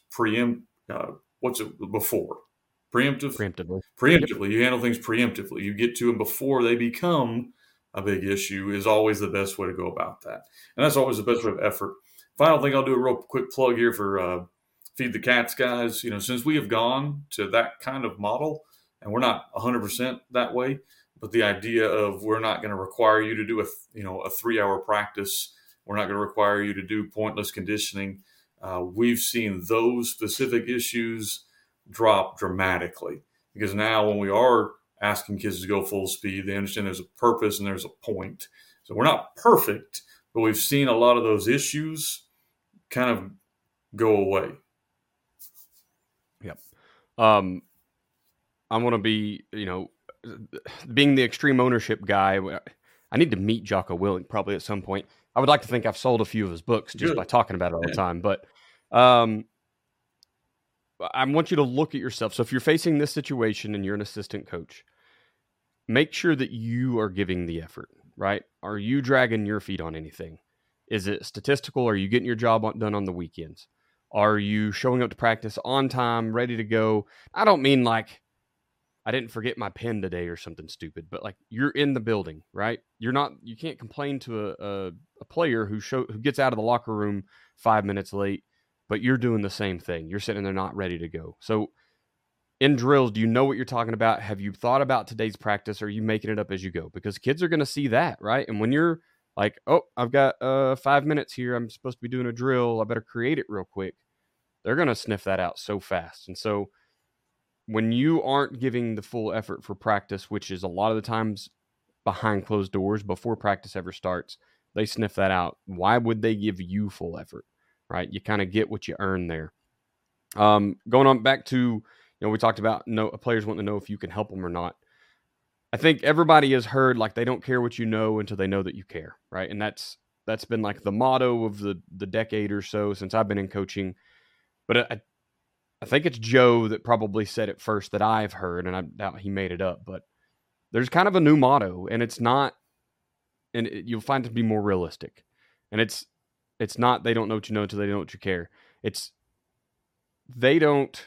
preemptively. You handle things preemptively. You get to them before they become a big issue is always the best way to go about that. And that's always the best way of effort. Final thing, I'll do a real quick plug here for Feed the Cats guys. Since we have gone to that kind of model, and we're not 100% that way, but the idea of we're not going to require you to do a 3-hour practice. We're not going to require you to do pointless conditioning. We've seen those specific issues drop dramatically because now when we are asking kids to go full speed, they understand there's a purpose and there's a point. So we're not perfect, but we've seen a lot of those issues kind of go away. Yep. I want to be, being the extreme ownership guy. I need to meet Jocko Willink probably at some point. I would like to think I've sold a few of his books just by talking about it all the time. But I want you to look at yourself. So if you're facing this situation and you're an assistant coach, make sure that you are giving the effort, right? Are you dragging your feet on anything? Is it statistical? Are you getting your job done on the weekends? Are you showing up to practice on time, ready to go? I don't mean like I didn't forget my pen today or something stupid, but like you're in the building, right? You can't complain to a player who gets out of the locker room 5 minutes late, but you're doing the same thing. You're sitting there not ready to go. So in drills, do you know what you're talking about? Have you thought about today's practice? Or are you making it up as you go? Because kids are going to see that, right? And when you're like, oh, I've got 5 minutes here, I'm supposed to be doing a drill, I better create it real quick. They're going to sniff that out so fast. And so when you aren't giving the full effort for practice, which is a lot of the times behind closed doors before practice ever starts, they sniff that out. Why would they give you full effort, right? You kind of get what you earn there. Going on back to, we talked about players wanting to know if you can help them or not. I think everybody has heard like they don't care what you know until they know that you care, right? And that's been like the motto of the decade or so since I've been in coaching. But I think it's Joe that probably said it first that I've heard, and I doubt he made it up. But there's kind of a new motto, and it's not, and you'll find it to be more realistic. And it's not they don't know what you know until they know what you care. It's they don't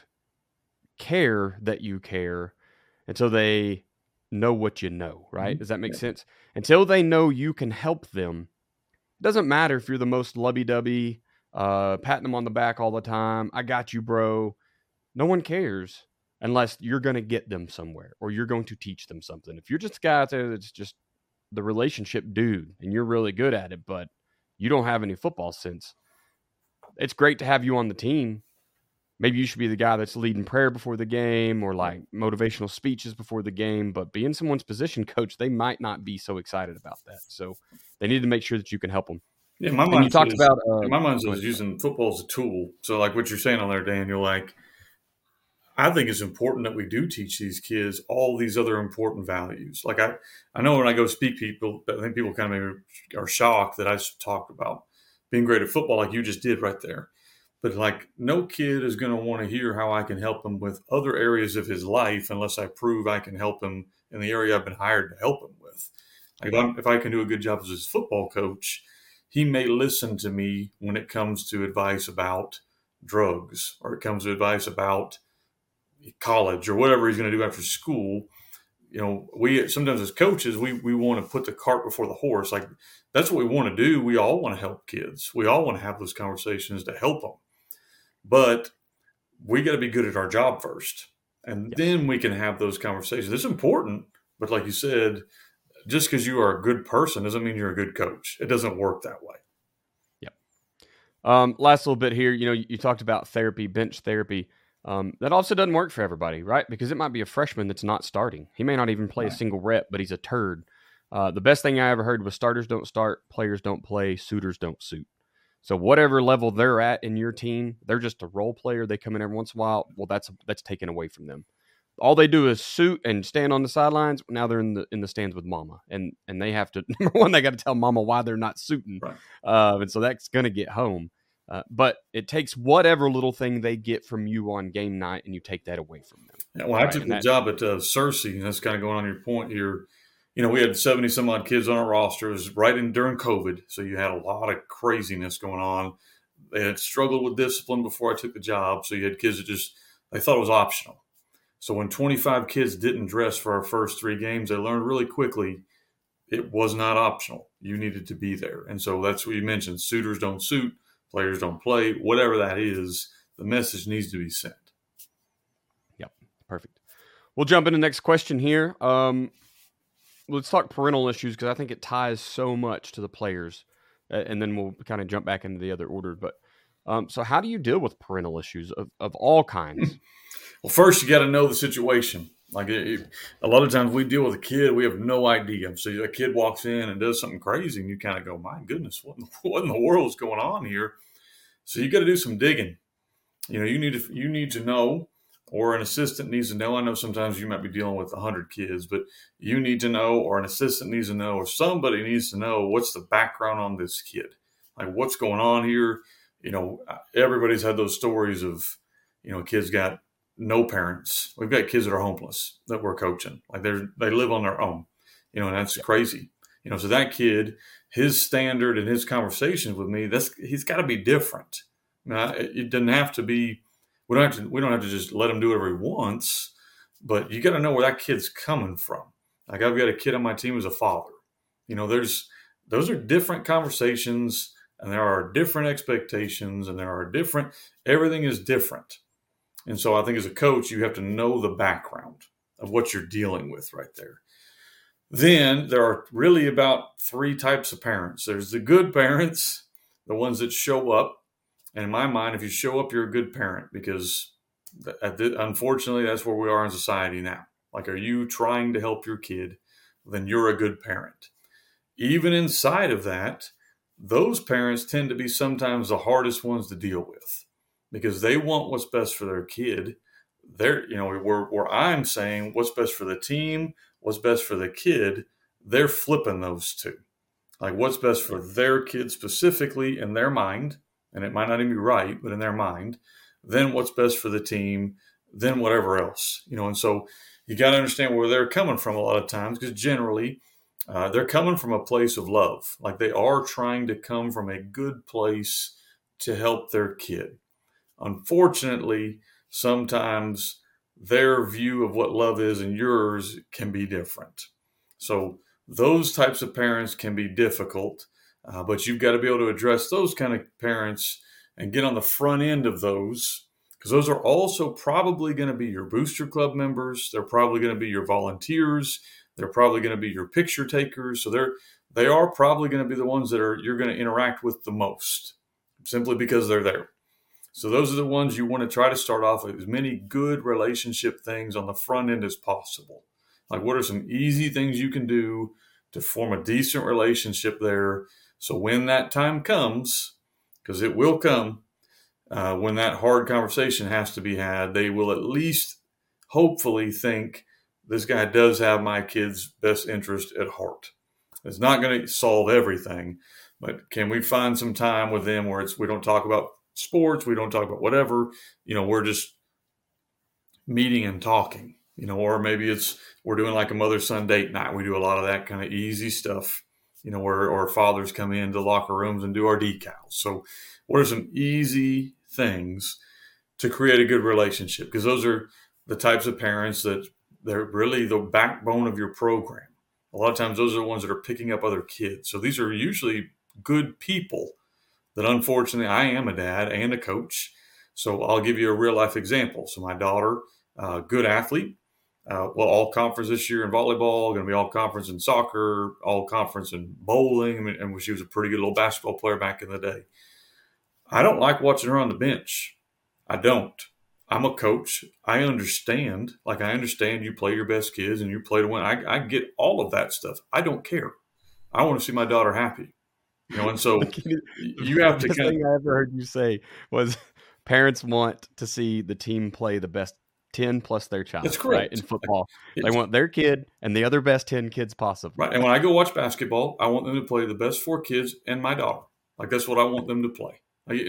care that you care until they know what you know, right? Mm-hmm. Does that make sense? Until they know you can help them, it doesn't matter if you're the most lovey-dovey, patting them on the back all the time. I got you, bro. No one cares unless you're going to get them somewhere or you're going to teach them something. If you're just a guy out there that's just the relationship dude and you're really good at it, but you don't have any football sense, it's great to have you on the team. Maybe you should be the guy that's leading prayer before the game or like motivational speeches before the game, but being someone's position coach, they might not be so excited about that. So they need to make sure that you can help them. Yeah, my mind is using football as a tool. So like what you're saying on there, Daniel, like I think it's important that we do teach these kids all these other important values. Like I know when I go speak people, I think people kind of maybe are shocked that I talked about being great at football like you just did right there. But like no kid is going to want to hear how I can help him with other areas of his life unless I prove I can help him in the area I've been hired to help him with. Like if I can do a good job as his football coach, he may listen to me when it comes to advice about drugs or it comes to advice about college or whatever he's going to do after school. we sometimes as coaches, we want to put the cart before the horse. Like, that's what we want to do. We all want to help kids. We all want to have those conversations to help them. But we got to be good at our job first. And then we can have those conversations. It's important. But like you said, just because you are a good person doesn't mean you're a good coach. It doesn't work that way. Yep. Last little bit here. You talked about therapy, bench therapy. That also doesn't work for everybody, right? Because it might be a freshman that's not starting. He may not even play a single rep, but he's a turd. The best thing I ever heard was starters don't start, players don't play, suitors don't suit. So whatever level they're at in your team, they're just a role player. They come in every once in a while. Well, that's taken away from them. All they do is suit and stand on the sidelines. Now they're in the stands with mama, and they have to, number one, they got to tell mama why they're not suiting. Right. And so that's going to get home. But it takes whatever little thing they get from you on game night, and you take that away from them. Yeah, well, I took the job at Searcy, and that's kind of going on your point here. We had 70 some odd kids on our roster. It was right during COVID, so you had a lot of craziness going on. They had struggled with discipline before I took the job, so you had kids that they thought it was optional. So when 25 kids didn't dress for our first 3 games, they learned really quickly it was not optional. You needed to be there. And so that's what you mentioned. Suitors don't suit, players don't play, whatever that is, the message needs to be sent. Yep, perfect. We'll jump into the next question here. Let's talk parental issues because I think it ties so much to the players, and then we'll kind of jump back into the other order. But so how do you deal with parental issues of all kinds? Well, first you got to know the situation. Like a lot of times we deal with a kid, we have no idea. So a kid walks in and does something crazy, and you kind of go, "My goodness, what in the world is going on here?" So you got to do some digging. You need to know, or an assistant needs to know. I know sometimes you might be dealing with 100 kids, but you need to know, or an assistant needs to know, or somebody needs to know what's the background on this kid. Like, what's going on here? Everybody's had those stories of, kids got no parents. We've got kids that are homeless that we're coaching. Like they live on their own, and that's crazy. So that kid, his standard and his conversations with me, he's got to be different. Now, it doesn't have to be. We don't have to just let him do whatever he wants, but you got to know where that kid's coming from. Like, I've got a kid on my team who's a father. Those are different conversations, and there are different expectations, and everything is different. And so I think as a coach, you have to know the background of what you're dealing with right there. Then there are really about 3 types of parents. There's the good parents, the ones that show up. And in my mind, if you show up, you're a good parent, because unfortunately, that's where we are in society now. Like, are you trying to help your kid? Then you're a good parent. Even inside of that, those parents tend to be sometimes the hardest ones to deal with, because they want what's best for their kid. Where I'm saying what's best for the team, what's best for the kid, they're flipping those two. Like, what's best for their kid specifically in their mind, and it might not even be right, but in their mind, then what's best for the team, then whatever else. And so you got to understand where they're coming from a lot of times, because generally they're coming from a place of love. Like, they are trying to come from a good place to help their kid. Unfortunately, sometimes their view of what love is and yours can be different. So those types of parents can be difficult, but you've got to be able to address those kind of parents and get on the front end of those, because those are also probably going to be your booster club members. They're probably going to be your volunteers. They're probably going to be your picture takers. So they are probably going to be the ones that you're going to interact with the most, simply because they're there. So those are the ones you want to try to start off with as many good relationship things on the front end as possible. Like, what are some easy things you can do to form a decent relationship there? So when that time comes, because it will come, when that hard conversation has to be had, they will at least hopefully think, this guy does have my kid's best interest at heart. It's not going to solve everything, but can we find some time with them where we don't talk about sports, we don't talk about whatever, we're just meeting and talking, or maybe we're doing like a mother-son date night. We do a lot of that kind of easy stuff, where our fathers come into locker rooms and do our decals. So what are some easy things to create a good relationship? Because those are the types of parents that They're really the backbone of your program. A lot of times those are the ones that are picking up other kids. So these are usually good people that, unfortunately, I am a dad and a coach. So I'll give you a real life example. So my daughter, good athlete, all conference this year in volleyball, going to be all conference in soccer, all conference in bowling. I mean, and she was a pretty good little basketball player back in the day. I don't like watching her on the bench. I don't. I'm a coach. I understand you play your best kids and you play to win. I get all of that stuff. I don't care. I want to see my daughter happy. And so you have to. The thing I ever heard you say was parents want to see the team play the best 10 plus their child. That's correct. Right? In football, they want their kid and the other best 10 kids possible. Right. And when I go watch basketball, I want them to play the best 4 kids and my daughter. Like that's what I want them to play. But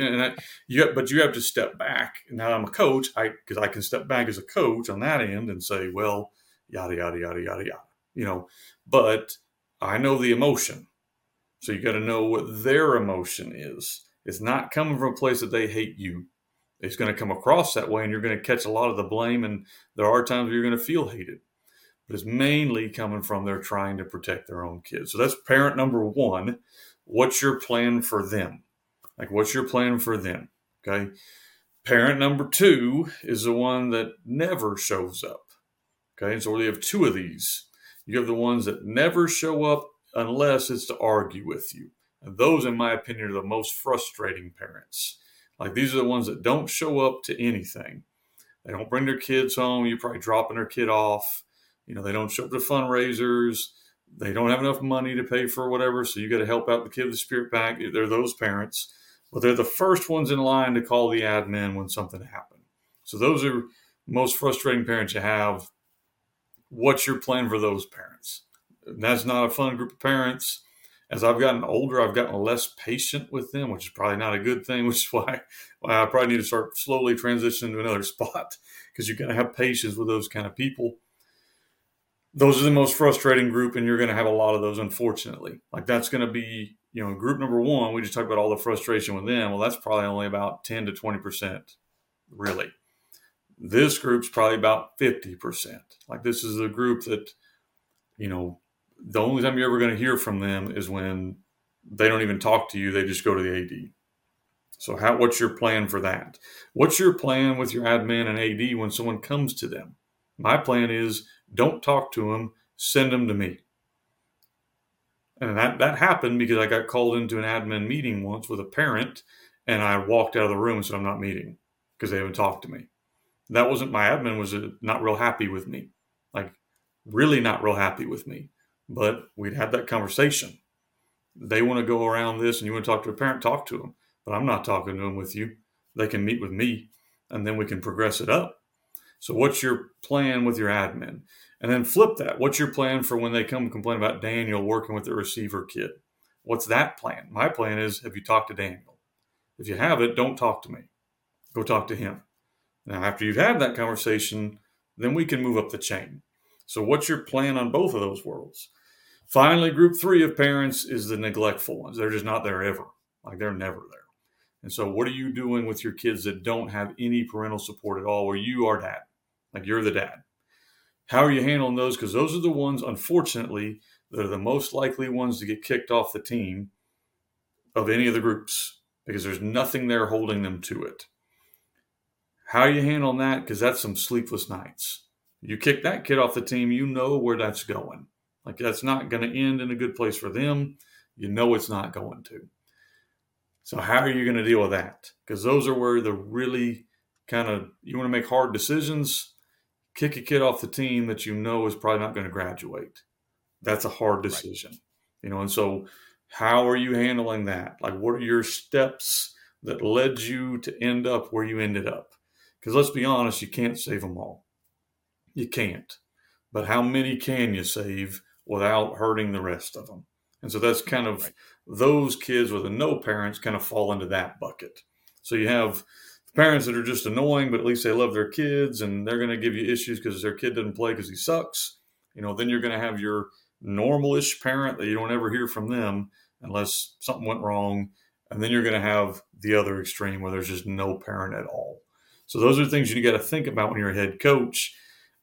you have to step back. Now I'm a coach, because I can step back as a coach on that end and say, well, yada yada yada yada yada. But I know the emotion, so you got to know what their emotion is. It's not coming from a place that they hate you. It's going to come across that way, and you're going to catch a lot of the blame. And there are times where you're going to feel hated, but it's mainly coming from they're trying to protect their own kids. So that's parent number 1. What's your plan for them? Like, what's your plan for them? Okay. Parent number 2 is the one that never shows up. Okay. And so we have 2 of these. You have the ones that never show up unless it's to argue with you. And those, in my opinion, are the most frustrating parents. Like, these are the ones that don't show up to anything. They don't bring their kids home. You're probably dropping their kid off. They don't show up to fundraisers. They don't have enough money to pay for whatever. So you got to help out the kid with the spirit pack. They're those parents. But they're the first ones in line to call the admin when something happened. So those are most frustrating parents you have. What's your plan for those parents? And that's not a fun group of parents. As I've gotten older, I've gotten less patient with them, which is probably not a good thing, which is why I probably need to start slowly transitioning to another spot, because you've got to have patience with those kind of people. Those are the most frustrating group, and you're going to have a lot of those, unfortunately. Like, that's going to be, group number 1, we just talked about all the frustration with them. Well, that's probably only about 10 to 20%, really. This group's probably about 50%. Like, this is a group that, the only time you're ever going to hear from them is when they don't even talk to you. They just go to the AD. So what's your plan for that? What's your plan with your admin and AD when someone comes to them? My plan is don't talk to them, send them to me. And that happened because I got called into an admin meeting once with a parent, and I walked out of the room and said, I'm not meeting because they haven't talked to me. That wasn't, my admin was not real happy with me, like really not real happy with me. But we'd had that conversation. They want to go around this and you want to talk to a parent, talk to them. But I'm not talking to them with you. They can meet with me and then we can progress it up. So what's your plan with your admin? And then flip that. What's your plan for when they come complain about Daniel working with the receiver kid? What's that plan? My plan is, have you talked to Daniel? If you haven't, don't talk to me. Go talk to him. Now, after you've had that conversation, then we can move up the chain. So what's your plan on both of those worlds? Finally, group 3 of parents is the neglectful ones. They're just not there ever. Like, they're never there. And so what are you doing with your kids that don't have any parental support at all, where you are dad? Like, you're the dad. How are you handling those? Because those are the ones, unfortunately, that are the most likely ones to get kicked off the team of any of the groups, because there's nothing there holding them to it. How are you handling that? Because that's some sleepless nights. You kick that kid off the team, you know where that's going. Like, that's not going to end in a good place for them. You know it's not going to. So how are you going to deal with that? Because those are where the really kind of, you want to make hard decisions, kick a kid off the team that you know is probably not going to graduate. That's a hard decision. Right. And so how are you handling that? Like, what are your steps that led you to end up where you ended up? Because let's be honest, you can't save them all. You can't. But how many can you save without hurting the rest of them? And so that's kind of those kids with no parents kind of fall into that bucket. So you have parents that are just annoying, but at least they love their kids and they're going to give you issues because their kid doesn't play because he sucks. Then you're going to have your normal-ish parent that you don't ever hear from them unless something went wrong. And then you're going to have the other extreme where there's just no parent at all. So those are things you got to think about when you're a head coach.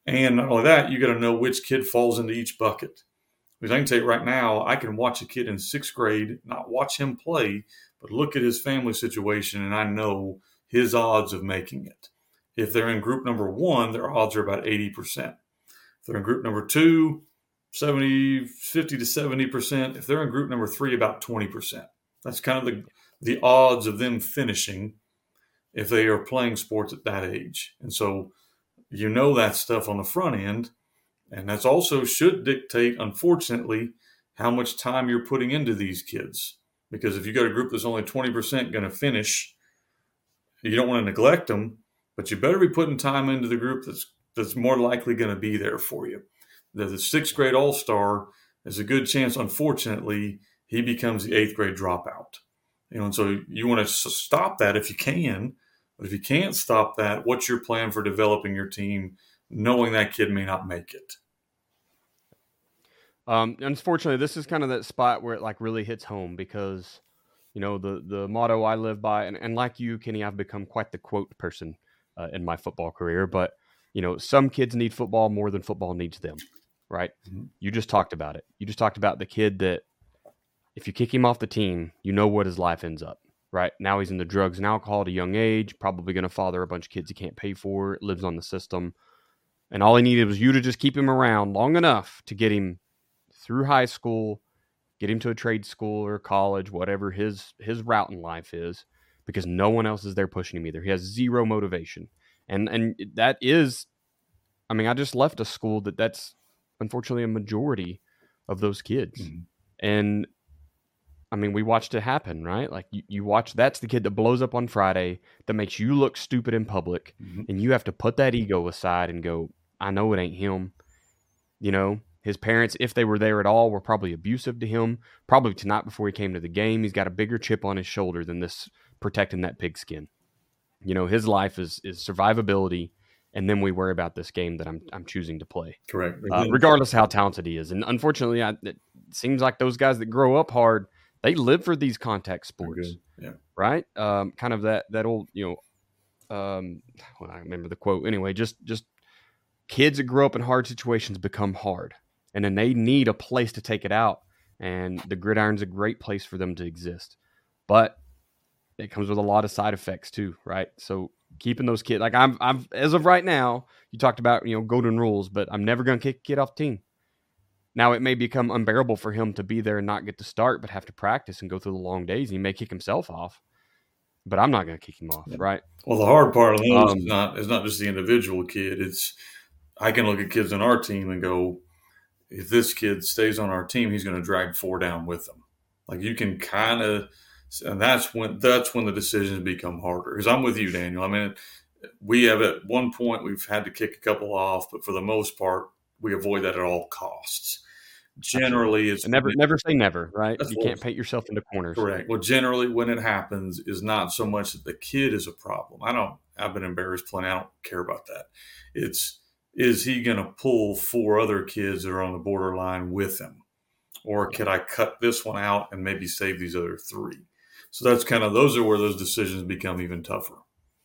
And not only that, you got to know which kid falls into each bucket. Because I can tell you right now, I can watch a kid in 6th grade, not watch him play, but look at his family situation, and I know his odds of making it. If they're in group number 1, their odds are about 80%. If they're in group number 2, 50 to 70%. If they're in group number 3, about 20%. That's kind of the odds of them finishing if they are playing sports at that age. And so you know that stuff on the front end. And that's also should dictate, unfortunately, how much time you're putting into these kids. Because if you got a group that's only 20% going to finish, you don't want to neglect them, but you better be putting time into the group that's more likely going to be there for you. The 6th grade all-star, there's a good chance, unfortunately, he becomes the 8th grade dropout. And so you want to stop that if you can. But if you can't stop that, what's your plan for developing your team, knowing that kid may not make it? Unfortunately, this is kind of that spot where it like really hits home because, the motto I live by, and like you, Kenny, I've become quite the quote person in my football career. But, some kids need football more than football needs them, right? Mm-hmm. You just talked about it. You just talked about the kid that if you kick him off the team, you know what his life ends up. Right now he's into drugs and alcohol at a young age, probably going to father a bunch of kids he can't pay for, lives on the system. And all he needed was you to just keep him around long enough to get him through high school, get him to a trade school or college, whatever his route in life is, because no one else is there pushing him either. He has zero motivation. And that is, I just left a school that's unfortunately a majority of those kids. Mm-hmm. And we watched it happen, right? Like you watch, that's the kid that blows up on Friday that makes you look stupid in public. Mm-hmm. And you have to put that ego aside and go, I know it ain't him. His parents, if they were there at all, were probably abusive to him, probably tonight before he came to the game. He's got a bigger chip on his shoulder than this protecting that pigskin. His life is survivability. And then we worry about this game that I'm choosing to play. Correct. Regardless of how talented he is. And unfortunately, it seems like those guys that grow up hard, they live for these contact sports, yeah. Right? Kind of that old, I remember the quote. Anyway, just kids that grow up in hard situations become hard, and then they need a place to take it out. And the gridiron's a great place for them to exist, but it comes with a lot of side effects too, right? So keeping those kids, like I'm as of right now, you talked about golden rules, but I'm never going to kick a kid off the team. Now, it may become unbearable for him to be there and not get to start, but have to practice and go through the long days. He may kick himself off, but I'm not going to kick him off, right? Well, the hard part of those is not just the individual kid. It's I can look at kids on our team and go, if this kid stays on our team, he's going to drag 4 down with him. Like you can kind of, and that's when the decisions become harder. Because I'm with you, Daniel. We have at one point we've had to kick a couple off, but for the most part, we avoid that at all costs. Generally, it's never say never, right? You can't paint yourself into corners. Correct. Well, generally, when it happens, is not so much that the kid is a problem. I've been embarrassed plenty. I don't care about that. Is he going to pull 4 other kids that are on the borderline with him, or could I cut this one out and maybe save these other 3? So that's those are where those decisions become even tougher.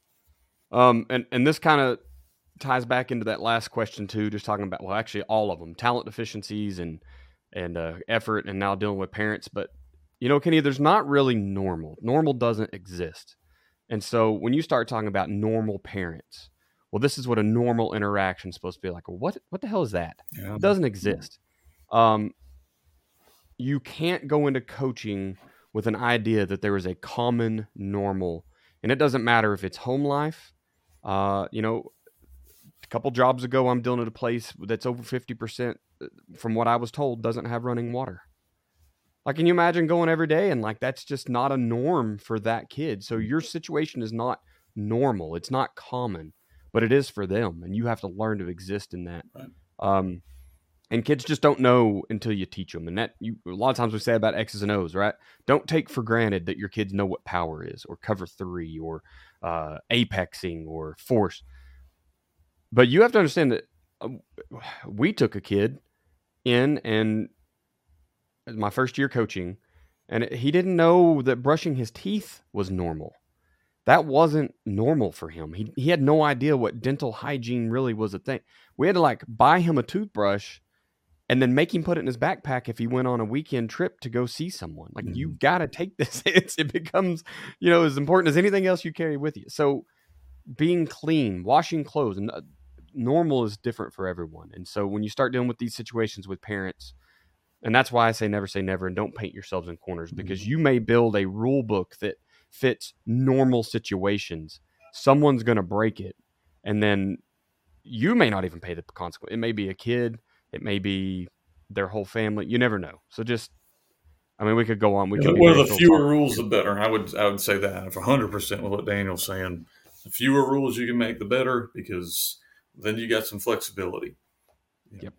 And this kind of ties back into that last question too, just talking about, well, actually all of them, talent deficiencies and effort, and now dealing with parents. But, Kenny, there's not really normal. Normal doesn't exist. And so when you start talking about normal parents, well, this is what a normal interaction is supposed to be like. Well, what the hell is that? Yeah. It doesn't exist. You can't go into coaching with an idea that there is a common normal, and it doesn't matter if it's home life. A couple jobs ago, I'm dealing at a place that's over 50%, from what I was told, doesn't have running water. Like, can you imagine going every day and that's just not a norm for that kid? So your situation is not normal. It's not common, but it is for them, and you have to learn to exist in that. Right. And kids just don't know until you teach them. And a lot of times we say about X's and O's, right? Don't take for granted that your kids know what power is, or cover 3, or apexing, or force. But you have to understand that we took a kid in, and my first year coaching, and he didn't know that brushing his teeth was normal. that wasn't normal for him. He had no idea what dental hygiene really was a thing. We had to like buy him a toothbrush and then make him put it in his backpack if he went on a weekend trip to go see someone. Like, you've got to take this. It becomes, as important as anything else you carry with you. So being clean, washing clothes, and normal is different for everyone. And so when you start dealing with these situations with parents, and that's why I say never, and don't paint yourselves in corners, because you may build a rule book that fits normal situations. Someone's going to break it, and then you may not even pay the consequence. It may be a kid. It may be their whole family. You never know. So we could go on. What are the fewer rules, the better. I would say that. If 100% with what Daniel's saying, the fewer rules you can make, the better, because then you got some flexibility. Yep.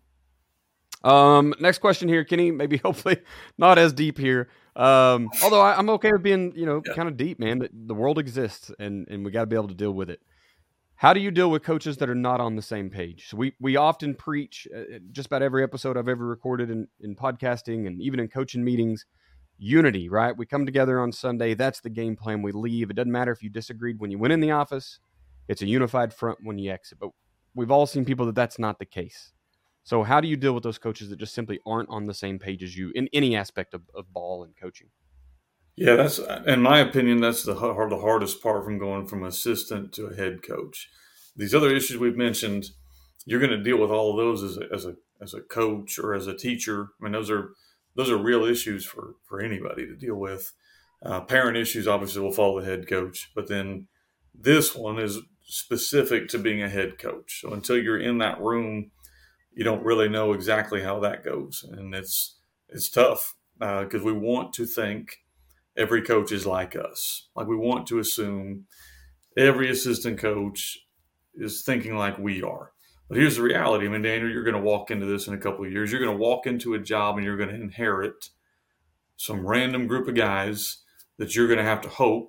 Next question here, Kenny. Maybe hopefully not as deep here. Although I'm okay with being, kind of deep, man. The world exists, and we got to be able to deal with it. How do you deal with coaches that are not on the same page? So we often preach, just about every episode I've ever recorded in podcasting and even in coaching meetings, unity, right? We come together on Sunday. That's the game plan. We leave. It doesn't matter if you disagreed when you went in the office. It's a unified front when you exit. But we've all seen people that's not the case. So how do you deal with those coaches that just simply aren't on the same page as you in any aspect of ball and coaching? Yeah, that's, in my opinion, that's the hardest part from going from assistant to a head coach. These other issues we've mentioned, you're going to deal with all of those as a coach or as a teacher. I mean, those are real issues for anybody to deal with. Parent issues obviously will follow the head coach, but then this one is specific to being a head coach. So until you're in that room, you don't really know exactly how that goes, and it's tough because we want to think every coach is like us. Like, we want to assume every assistant coach is thinking like we are. But here's the reality. I mean, Daniel, you're going to walk into this in a couple of years. You're going to walk into a job and you're going to inherit some random group of guys that you're going to have to hope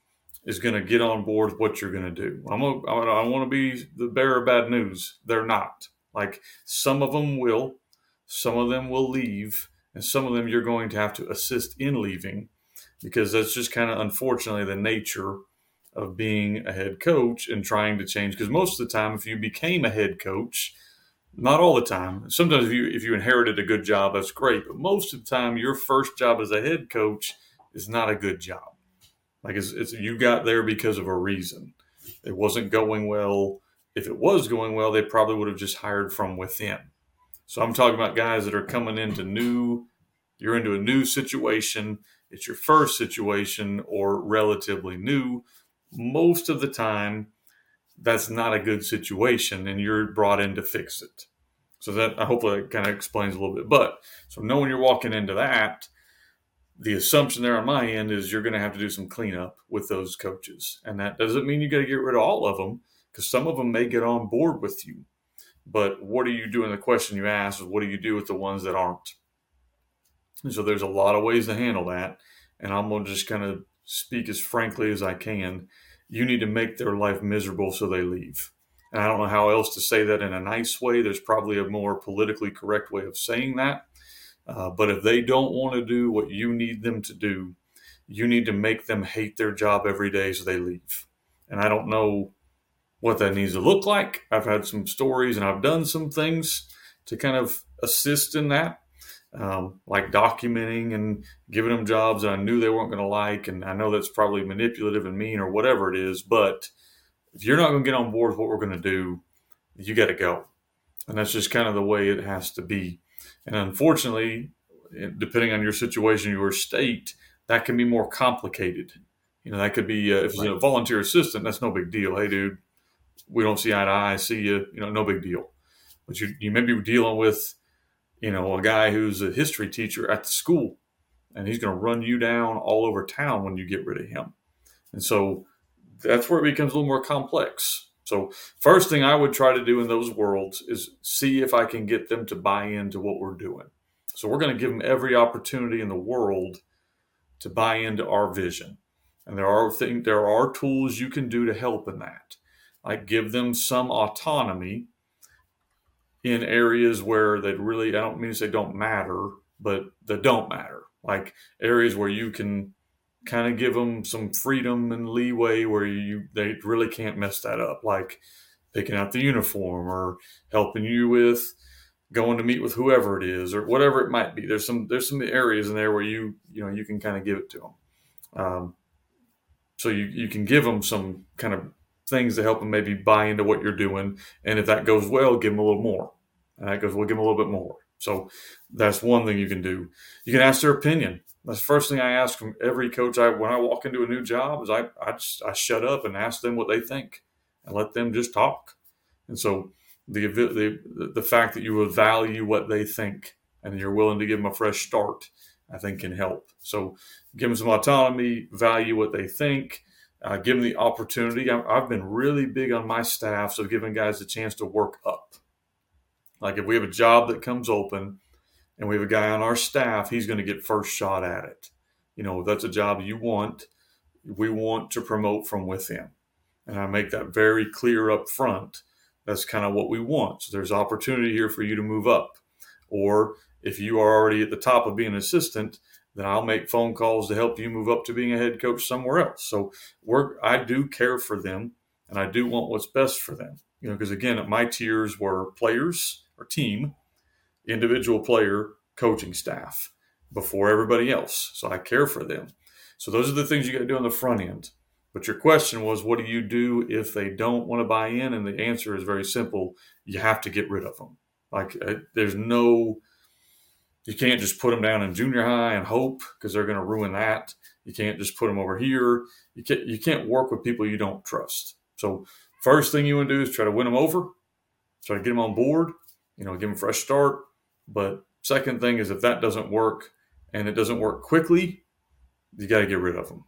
is going to get on board with what you're going to do. I want to be the bearer of bad news. They're not. Like, some of them will, some of them will leave, and some of them you're going to have to assist in leaving, because that's just kind of, unfortunately, the nature of being a head coach and trying to change. Because most of the time, if you became a head coach, not all the time, sometimes if you inherited a good job, that's great. But most of the time, your first job as a head coach is not a good job. Like, it's you got there because of a reason. It wasn't going well. If it was going well, they probably would have just hired from within. So I'm talking about guys that are coming you're into a new situation. It's your first situation or relatively new. Most of the time, that's not a good situation, and you're brought in to fix it. So that, hopefully that kind of explains a little bit. But so knowing you're walking into that, the assumption there on my end is you're going to have to do some cleanup with those coaches. And that doesn't mean you got to get rid of all of them, because some of them may get on board with you. But what do you do? And the question you asked is, what do you do with the ones that aren't? And so there's a lot of ways to handle that. And I'm going to just kind of speak as frankly as I can. You need to make their life miserable so they leave. And I don't know how else to say that in a nice way. There's probably a more politically correct way of saying that. But if they don't want to do what you need them to do, you need to make them hate their job every day so they leave. And I don't know what that needs to look like. I've had some stories and I've done some things to kind of assist in that, like documenting and giving them jobs that I knew they weren't going to like. And I know that's probably manipulative and mean or whatever it is, but if you're not going to get on board with what we're going to do, you got to go. And that's just kind of the way it has to be. And unfortunately, depending on your situation, your state, that can be more complicated. That could be, if it's a volunteer assistant, that's no big deal. Hey, dude, we don't see eye to eye, see you, no big deal. But you may be dealing with, a guy who's a history teacher at the school, and he's going to run you down all over town when you get rid of him. And so that's where it becomes a little more complex. So first thing I would try to do in those worlds is see if I can get them to buy into what we're doing. So we're going to give them every opportunity in the world to buy into our vision. And there are tools you can do to help in that. Like, give them some autonomy in areas where they really, I don't mean to say don't matter, but that don't matter. Like areas where you can kind of give them some freedom and leeway where they really can't mess that up, like picking out the uniform or helping you with going to meet with whoever it is or whatever it might be. There's some areas in there where you can kind of give it to them. So you can give them some kind of things to help them maybe buy into what you're doing. And if that goes well, give them a little more. And that goes well, give them a little bit more. So that's one thing you can do. You can ask their opinion. That's the first thing I ask from every coach. When I walk into a new job, is I shut up and ask them what they think and let them just talk. And so the fact that you value what they think and you're willing to give them a fresh start, I think can help. So give them some autonomy, value what they think, give them the opportunity. I've been really big on my staff, so giving guys a chance to work up. Like if we have a job that comes open and we have a guy on our staff, he's going to get first shot at it. If that's a job you want, we want to promote from within. And I make that very clear up front. That's kind of what we want. So there's opportunity here for you to move up. Or if you are already at the top of being an assistant, then I'll make phone calls to help you move up to being a head coach somewhere else. So I do care for them, and I do want what's best for them. Because again, my tiers were players or team, individual player, coaching staff before everybody else. So I care for them. So those are the things you got to do on the front end. But your question was, what do you do if they don't want to buy in? And the answer is very simple. You have to get rid of them. Like you can't just put them down in junior high and hope, because they're going to ruin that. You can't just put them over here. You can't work with people you don't trust. So first thing you want to do is try to win them over, try to get them on board, give them a fresh start. But second thing is, if that doesn't work and it doesn't work quickly, you got to get rid of them.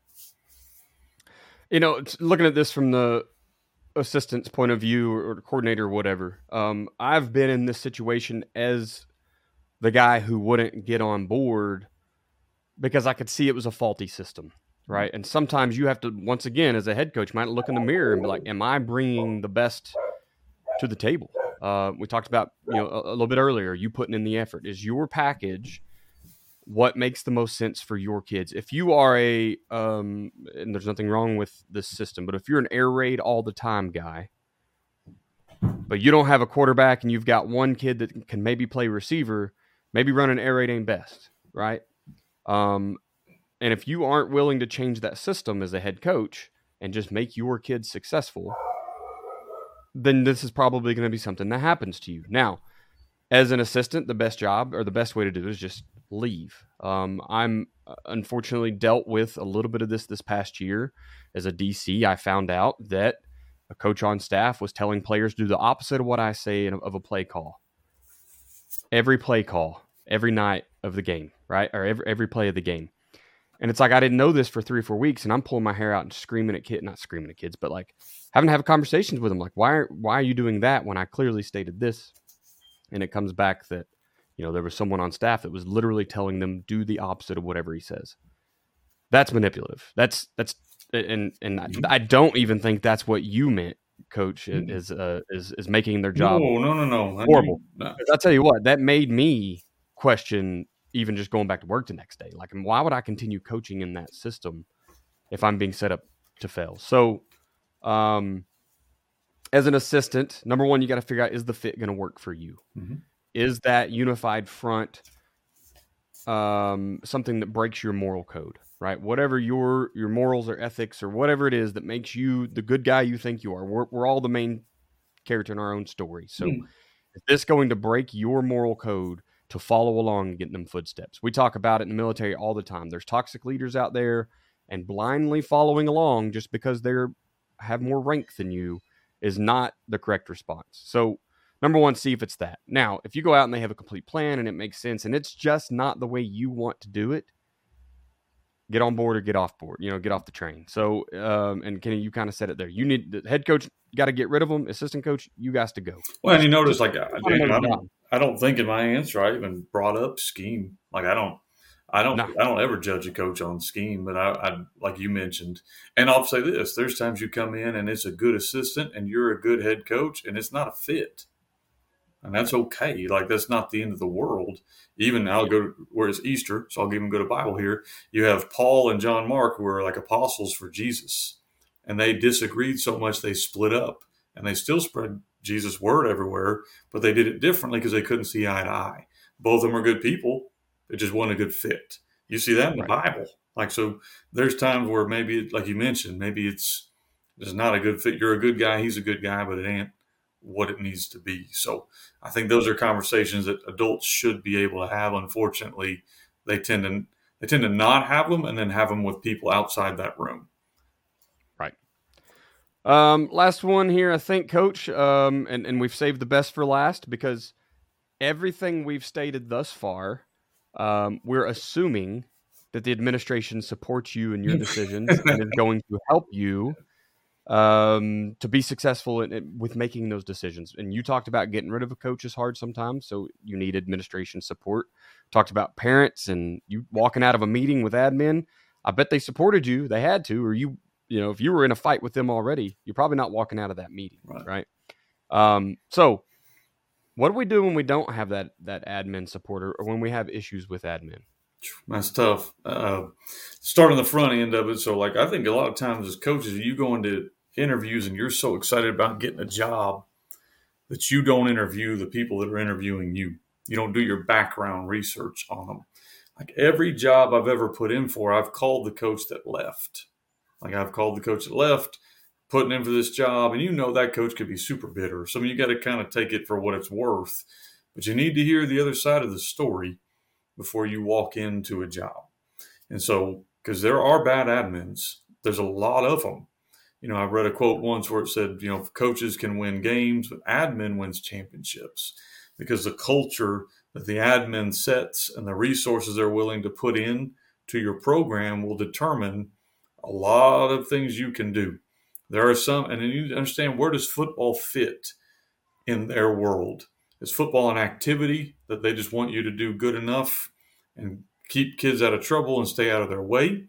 Looking at this from the assistant's point of view or the coordinator or whatever, I've been in this situation as the guy who wouldn't get on board because I could see it was a faulty system, right? And sometimes you have to, once again, as a head coach, might look in the mirror and be like, am I bringing the best to the table? We talked about, a little bit earlier, you putting in the effort. Is your package what makes the most sense for your kids? If you are and there's nothing wrong with this system, but if you're an air raid all the time guy, but you don't have a quarterback and you've got one kid that can maybe play receiver, maybe running air raid ain't best, right? And if you aren't willing to change that system as a head coach and just make your kids successful, then this is probably going to be something that happens to you. Now, as an assistant, the best job or the best way to do it is just leave. I'm unfortunately dealt with a little bit of this past year. As a DC, I found out that a coach on staff was telling players to do the opposite of what I say of a play call. Every play call, every night of the game, right? Or every play of the game. And it's like, I didn't know this for 3 or 4 weeks, and I'm pulling my hair out and screaming at kids, not screaming at kids, but like having to have conversations with them. Like, why are you doing that when I clearly stated this? And it comes back that, there was someone on staff that was literally telling them do the opposite of whatever he says. That's manipulative. And I don't even think that's what you meant, Coach, is making their job No. horrible. I'll tell you what, that made me question even just going back to work the next day. Like, why would I continue coaching in that system if I'm being set up to fail? So, as an assistant, number one, you got to figure out, is the fit going to work for you? Mm-hmm. Is that unified front something that breaks your moral code, right? Whatever your morals or ethics or whatever it is that makes you the good guy you think you are. We're all the main character in our own story. So is this going to break your moral code to follow along and get in them footsteps? We talk about it in the military all the time. There's toxic leaders out there, and blindly following along just because they have more rank than you is not the correct response. So number one, see if it's that. Now, if you go out and they have a complete plan and it makes sense and it's just not the way you want to do it, get on board or get off board, get off the train. So, and Kenny, you kind of said it there. You need the head coach, got to get rid of them. Assistant coach, you guys to go. Well, and you notice, like, I don't think in my answer I even brought up scheme. Like, I don't ever judge a coach on scheme, but I like you mentioned, and I'll say this: there's times you come in and it's a good assistant and you're a good head coach, and it's not a fit. And that's okay. Like, that's not the end of the world. Even I'll go where it's Easter, so I'll even go to Bible here. You have Paul and John Mark, who are like apostles for Jesus, and they disagreed so much they split up, and they still spread Jesus' word everywhere, but they did it differently because they couldn't see eye to eye. Both of them are good people. It just wasn't a good fit. You see that in the Bible. Like, so there's times where maybe, like you mentioned, maybe it's not a good fit. You're a good guy, he's a good guy, but it ain't what it needs to be. So I think those are conversations that adults should be able to have. Unfortunately, they tend to not have them, and then have them with people outside that room. Right. Last one here, I think, Coach, and we've saved the best for last, because everything we've stated thus far, we're assuming that the administration supports you in your decisions and is going to help you to be successful with making those decisions. And you talked about getting rid of a coach is hard sometimes, so you need administration support. Talked about parents and you walking out of a meeting with admin. I bet they supported you. They had to, or you know, if you were in a fight with them already, you're probably not walking out of that meeting, right? So what do we do when we don't have that admin support, or when we have issues with admin? That's tough. Start on the front end of it. So, like, I think a lot of times as coaches, you go into interviews and you're so excited about getting a job that you don't interview the people that are interviewing you. You don't do your background research on them. Like, every job I've ever put in for, I've called the coach that left. Like, I've called the coach that left, putting in for this job, and you know that coach could be super bitter. So, I mean, you got to kind of take it for what it's worth. But you need to hear the other side of the story before you walk into a job. And so, because there are bad admins, there's a lot of them. You know, I read a quote once where it said, you know, coaches can win games, but admin wins championships, because the culture that the admin sets and the resources they're willing to put in to your program will determine a lot of things you can do. There are some, and you need to understand, where does football fit in their world? Is football an activity that they just want you to do good enough and keep kids out of trouble and stay out of their way?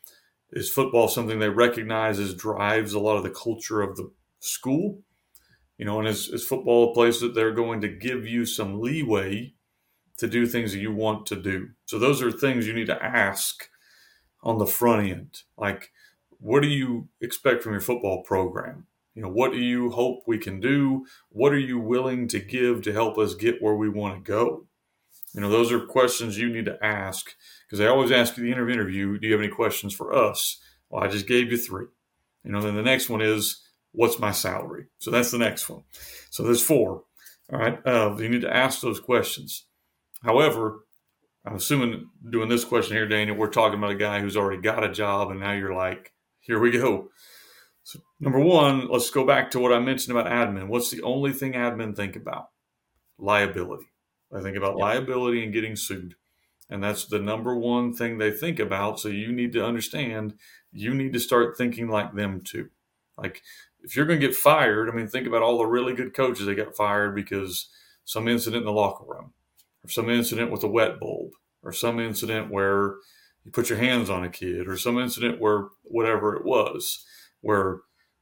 Is football something they recognize as drives a lot of the culture of the school? You know, and is football a place that they're going to give you some leeway to do things that you want to do? So those are things you need to ask on the front end. Like, what do you expect from your football program? You know, what do you hope we can do? What are you willing to give to help us get where we want to go? You know, those are questions you need to ask, because they always ask you at the end of the interview, do you have any questions for us? Well, I just gave you 3. You know, then the next one is, what's my salary? So that's the next one. So there's 4. All right. You need to ask those questions. However, I'm assuming doing this question here, Daniel, we're talking about a guy who's already got a job, and now you're like, here we go. So number one, let's go back to what I mentioned about admin. What's the only thing admin think about? Liability. They think about liability and getting sued. And that's the number one thing they think about. So you need to understand, you need to start thinking like them too. Like, if you're going to get fired, I mean, think about all the really good coaches that got fired because some incident in the locker room, or some incident with a wet bulb, or some incident where you put your hands on a kid, or some incident where whatever it was, where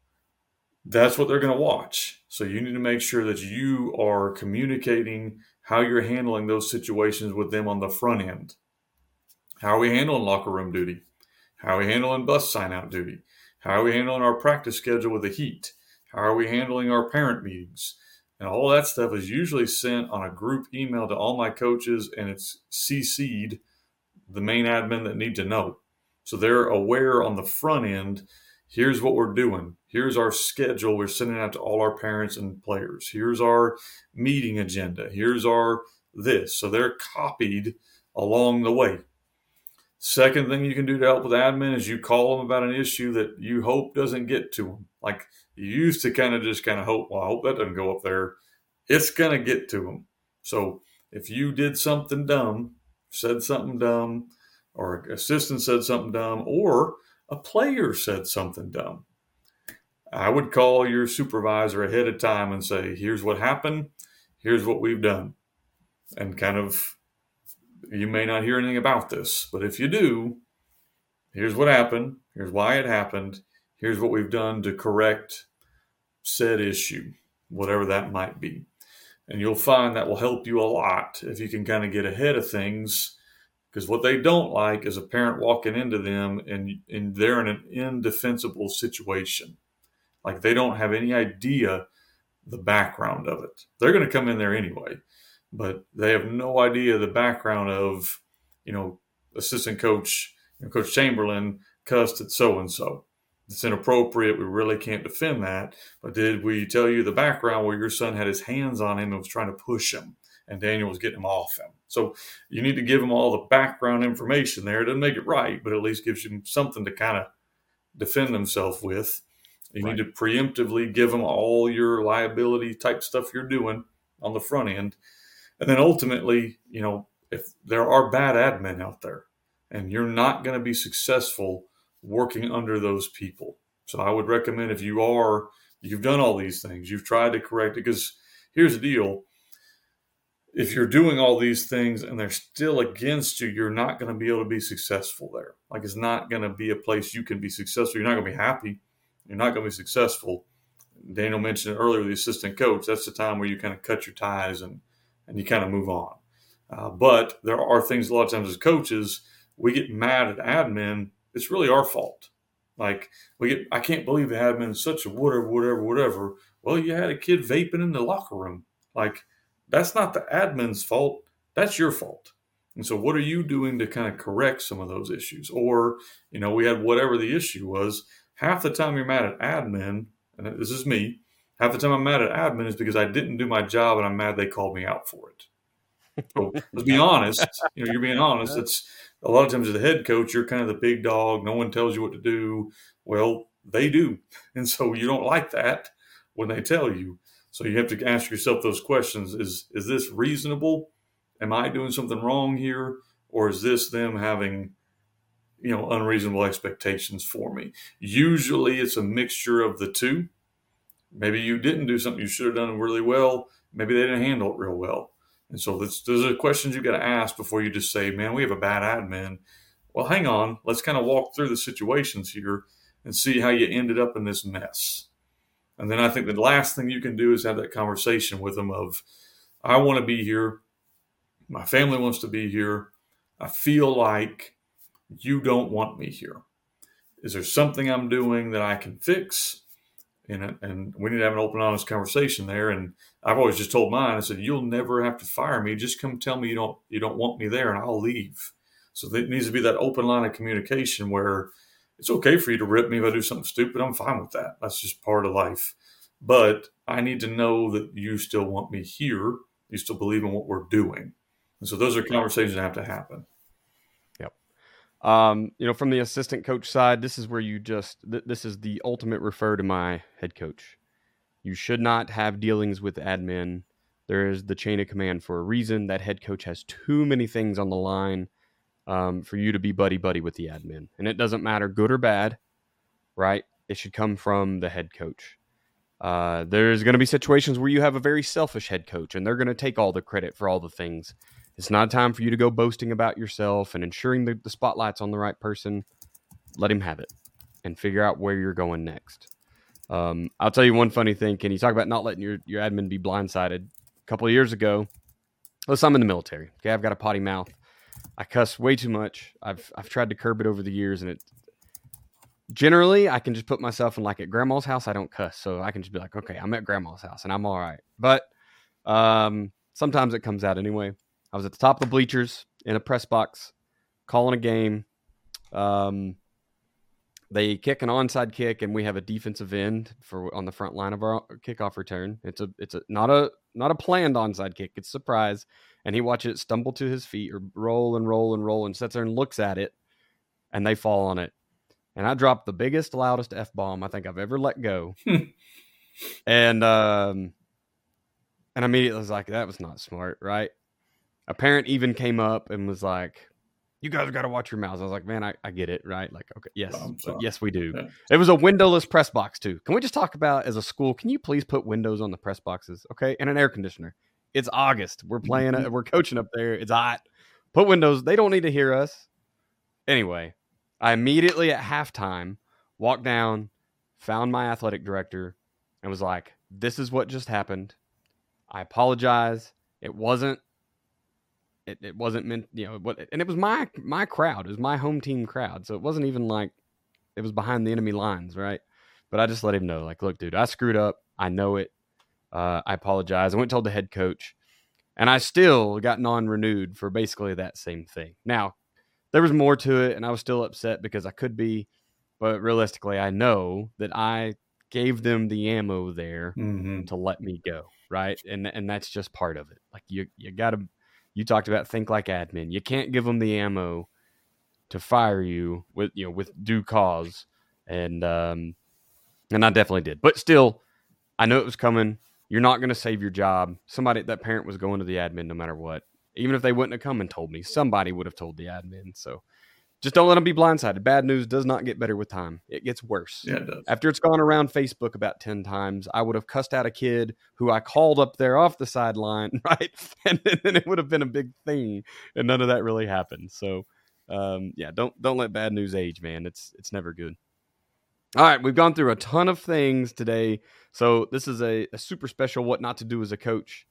that's what they're going to watch. So you need to make sure that you are communicating how you're handling those situations with them on the front end. How are we handling locker room duty? How are we handling bus sign-out duty? How are we handling our practice schedule with the heat? How are we handling our parent meetings? And all that stuff is usually sent on a group email to all my coaches, and it's CC'd the main admin that need to know. So they're aware on the front end, here's what we're doing. Here's our schedule we're sending out to all our parents and players. Here's our meeting agenda. Here's our this. So they're copied along the way. Second thing you can do to help with admin is you call them about an issue that you hope doesn't get to them. Like, you used to kind of hope, well, I hope that doesn't go up there. It's going to get to them. So if you did something dumb, said something dumb, or an assistant said something dumb, or a player said something dumb, I would call your supervisor ahead of time and say, here's what happened. Here's what we've done. And kind of, you may not hear anything about this, but if you do, here's what happened. Here's why it happened. Here's what we've done to correct said issue, whatever that might be. And you'll find that will help you a lot if you can kind of get ahead of things, because what they don't like is a parent walking into them and they're in an indefensible situation. Like they don't have any idea the background of it. They're going to come in there anyway, but they have no idea the background of, assistant coach, Coach Chamberlain cussed at so-and-so. It's inappropriate. We really can't defend that. But did we tell you the background where your son had his hands on him and was trying to push him and Daniel was getting him off him? So you need to give them all the background information there. It doesn't make it right, but at least gives them something to kind of defend themselves with. You need to preemptively give them all your liability type stuff you're doing on the front end. And then ultimately, if there are bad admin out there and you're not going to be successful working under those people. So I would recommend if you've done all these things, you've tried to correct it, because here's the deal. If you're doing all these things and they're still against you, you're not going to be able to be successful there. Like it's not going to be a place you can be successful. You're not going to be happy. You're not going to be successful. Daniel mentioned earlier, the assistant coach, that's the time where you kind of cut your ties and you kind of move on. But there are things a lot of times as coaches, we get mad at admin. It's really our fault. Like I can't believe the admin is such a whatever. Well, you had a kid vaping in the locker room. Like that's not the admin's fault. That's your fault. And so what are you doing to kind of correct some of those issues? Or, we had whatever the issue was. Half the time you're mad at admin, and this is me, half the time I'm mad at admin is because I didn't do my job and I'm mad they called me out for it. So let's be honest. You're being honest. It's a lot of times as the head coach, you're kind of the big dog. No one tells you what to do. Well, they do. And so you don't like that when they tell you. So you have to ask yourself those questions. Is this reasonable? Am I doing something wrong here? Or is this them having, unreasonable expectations for me? Usually it's a mixture of the two. Maybe you didn't do something you should have done really well. Maybe they didn't handle it real well. And so those are questions you've got to ask before you just say, man, we have a bad admin. Well, hang on. Let's kind of walk through the situations here and see how you ended up in this mess. And then I think the last thing you can do is have that conversation with them of, I want to be here. My family wants to be here. I feel like you don't want me here. Is there something I'm doing that I can fix? And we need to have an open, honest conversation there. And I've always just told mine, I said, you'll never have to fire me. Just come tell me you don't want me there and I'll leave. So there needs to be that open line of communication where it's okay for you to rip me if I do something stupid. I'm fine with that. That's just part of life. But I need to know that you still want me here. You still believe in what we're doing. And so those are conversations that have to happen. Yep. From the assistant coach side, this is where this is the ultimate refer to my head coach. You should not have dealings with admin. There is the chain of command for a reason. That head coach has too many things on the line for you to be buddy-buddy with the admin. And it doesn't matter good or bad, right? It should come from the head coach. There's going to be situations where you have a very selfish head coach and they're going to take all the credit for all the things. It's not time for you to go boasting about yourself and ensuring the spotlight's on the right person. Let him have it and figure out where you're going next. I'll tell you one funny thing. Can you talk about not letting your admin be blindsided? A couple of years ago, I'm in the military. Okay, I've got a potty mouth. I cuss way too much. I've tried to curb it over the years, and generally I can just put myself in, like at grandma's house, I don't cuss. So I can just be like, okay, I'm at grandma's house and I'm all right. But sometimes it comes out anyway. I was at the top of the bleachers in a press box calling a game. They kick an onside kick, and we have a defensive end on the front line of our kickoff return. It's not a planned onside kick. It's a surprise. And he watches it stumble to his feet or roll and sits there and looks at it, and they fall on it. And I dropped the biggest, loudest F-bomb I think I've ever let go. And immediately I was like, that was not smart, right? A parent even came up and was like, you guys have got to watch your mouths. I was like, man, I get it, right? Like, okay, yes, we do. Yeah. It was a windowless press box too. Can we just talk about, as a school, can you please put windows on the press boxes? Okay. And an air conditioner. It's August. We're we're coaching up there. It's hot. Put windows. They don't need to hear us. Anyway, I immediately at halftime walked down, found my athletic director, and was like, this is what just happened. I apologize. It wasn't meant, and it was my crowd. It was my home team crowd. So it wasn't even like it was behind the enemy lines, right? But I just let him know, like, look, dude, I screwed up. I know it. I apologize. I went and told the head coach, and I still got non-renewed for basically that same thing. Now, there was more to it, and I was still upset because I could be, but realistically, I know that I gave them the ammo there to let me go, right? And that's just part of it. Like you got to, you talked about think like admin. You can't give them the ammo to fire you with due cause, and I definitely did. But still, I know it was coming. You're not going to save your job. That parent was going to the admin no matter what. Even if they wouldn't have come and told me, somebody would have told the admin. So just don't let them be blindsided. Bad news does not get better with time. It gets worse. Yeah, it does. After it's gone around Facebook about 10 times, I would have cussed out a kid who I called up there off the sideline, right? And then it would have been a big thing, and none of that really happened. So, don't let bad news age, man. It's never good. All right, we've gone through a ton of things today. So this is a super special what not to do as a coach.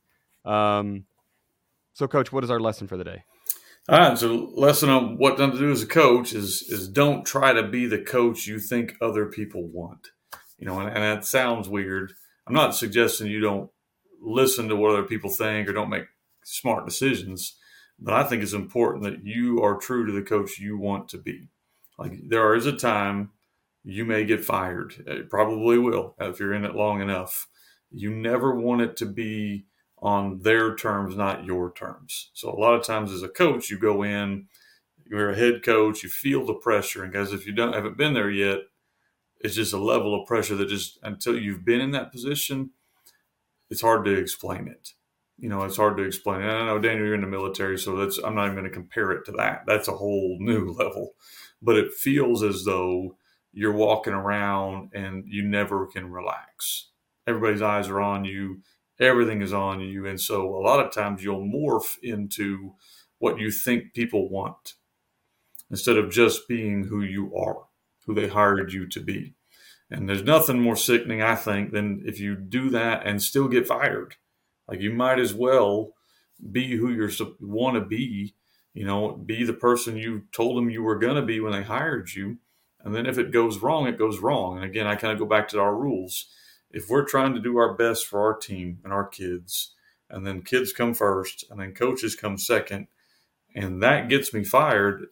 So, Coach, what is our lesson for the day? All right, so lesson on what not to do as a coach is don't try to be the coach you think other people want. And that sounds weird. I'm not suggesting you don't listen to what other people think or don't make smart decisions, but I think it's important that you are true to the coach you want to be. Like there is a time you may get fired. It probably will if you're in it long enough. You never want it to be on their terms, not your terms. So a lot of times as a coach, you go in, you're a head coach, you feel the pressure. And guys, if you haven't been there yet, it's just a level of pressure that just until you've been in that position, it's hard to explain it. It's hard to explain. And I know, Daniel, you're in the military, so I'm not even going to compare it to that. That's a whole new level. But it feels as though you're walking around and you never can relax. Everybody's eyes are on you. Everything is on you. And so a lot of times you'll morph into what you think people want instead of just being who you are, who they hired you to be. And there's nothing more sickening, I think, than if you do that and still get fired. Like you might as well be who you want to be, be the person you told them you were going to be when they hired you. And then if it goes wrong, it goes wrong. And again, I kind of go back to our rules. If we're trying to do our best for our team and our kids, and then kids come first, and then coaches come second, and that gets me fired,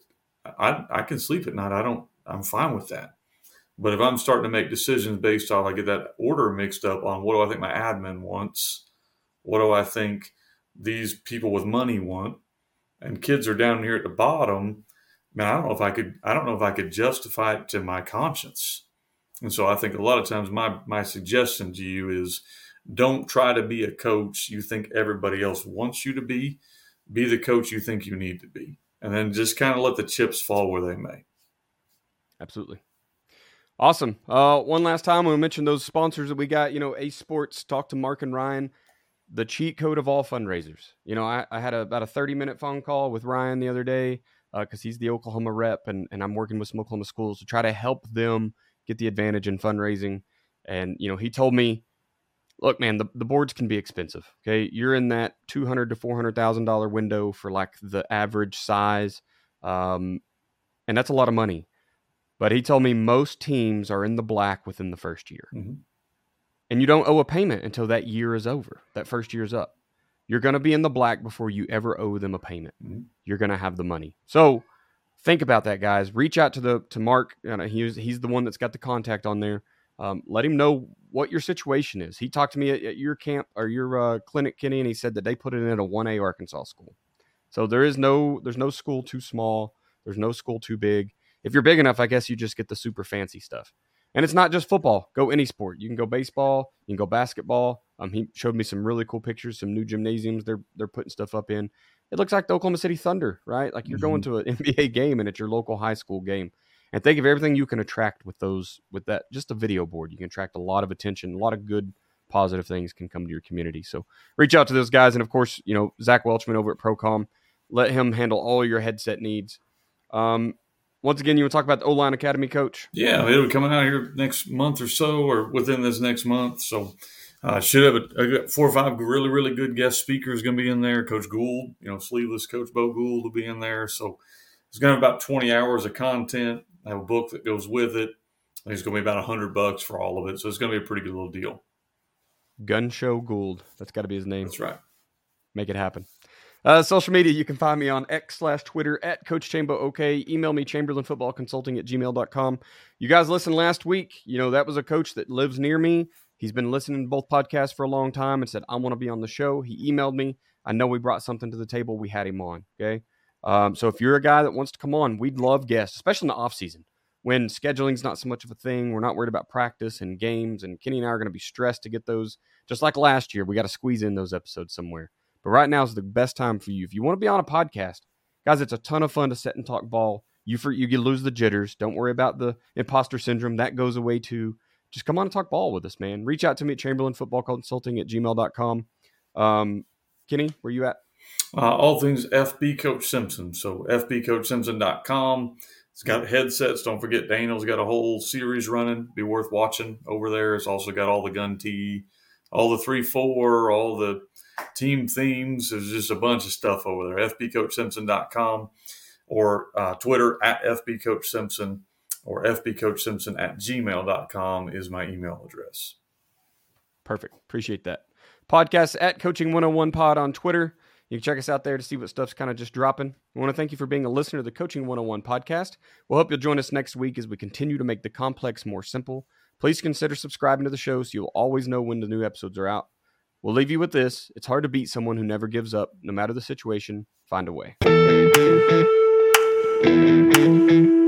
I can sleep at night. I'm fine with that. But if I'm starting to make decisions based off, I get that order mixed up on what do I think my admin wants, what do I think these people with money want, and kids are down here at the bottom, man, I don't know if I could justify it to my conscience. And so I think a lot of times my suggestion to you is don't try to be a coach you think everybody else wants you to be. Be the coach you think you need to be. And then just kind of let the chips fall where they may. Absolutely. Awesome. One last time, we mentioned those sponsors that we got, Ace Sports, talk to Mark and Ryan, the cheat code of all fundraisers. I had about a 30-minute phone call with Ryan the other day because he's the Oklahoma rep, and I'm working with some Oklahoma schools to try to help them get the advantage in fundraising. And, he told me, look, man, the boards can be expensive. Okay. You're in that $200,000 to $400,000 window for like the average size. And that's a lot of money. But he told me most teams are in the black within the first year. Mm-hmm. And you don't owe a payment until that year is over. That first year is up. You're going to be in the black before you ever owe them a payment. Mm-hmm. You're going to have the money. So think about that, guys. Reach out to Mark. He's the one that's got the contact on there. Let him know what your situation is. He talked to me at your camp or your clinic, Kenny, and he said that they put it in a 1A Arkansas school. So there's no school too small. There's no school too big. If you're big enough, I guess you just get the super fancy stuff. And it's not just football. Go any sport. You can go baseball. You can go basketball. He showed me some really cool pictures, some new gymnasiums they're putting stuff up in. It looks like the Oklahoma City Thunder, right? Like you're going to an NBA game and it's your local high school game. And think of everything you can attract with that, just a video board. You can attract a lot of attention, a lot of good, positive things can come to your community. So reach out to those guys. And of course, Zach Welchman over at Procom, let him handle all your headset needs. Once again, you want to talk about the O-Line Academy, Coach? Yeah, it'll be coming out here next month or so, or within this next month. So Should have I got 4 or 5 really, really good guest speakers going to be in there. Coach Gould, sleeveless Coach Bo Gould will be in there. So it's going to have about 20 hours of content. I have a book that goes with it. I think it's going to be about $100 for all of it. So it's going to be a pretty good little deal. Gun Show Gould. That's got to be his name. That's right. Make it happen. Social media, you can find me on X/Twitter at CoachChamboOK. Email me, ChamberlainFootballConsulting@gmail.com. You guys listened last week. That was a coach that lives near me. He's been listening to both podcasts for a long time and said, I want to be on the show. He emailed me. I know we brought something to the table. We had him on, okay? So if you're a guy that wants to come on, we'd love guests, especially in the offseason when scheduling's not so much of a thing. We're not worried about practice and games, and Kenny and I are going to be stressed to get those. Just like last year, we got to squeeze in those episodes somewhere. But right now is the best time for you. If you want to be on a podcast, guys, it's a ton of fun to sit and talk ball. You lose the jitters. Don't worry about the imposter syndrome. That goes away too. Just come on and talk ball with us, man. Reach out to me at ChamberlainFootballConsulting@gmail.com. Kenny, where you at? All things FB Coach Simpson. So FBCoachSimpson.com. It's got headsets. Don't forget, Daniel's got a whole series running. Be worth watching over there. It's also got all the gun tee, all the 3-4, all the team themes. There's just a bunch of stuff over there. FBCoachSimpson.com or Twitter at FBCoachSimpson or FBCoachSimpson@gmail.com is my email address. Perfect. Appreciate that. Podcast at Coaching 101 Pod on Twitter. You can check us out there to see what stuff's kind of just dropping. I want to thank you for being a listener to the Coaching 101 podcast. We'll hope you'll join us next week as we continue to make the complex more simple. Please consider subscribing to the show so you'll always know when the new episodes are out. We'll leave you with this. It's hard to beat someone who never gives up. No matter the situation, find a way.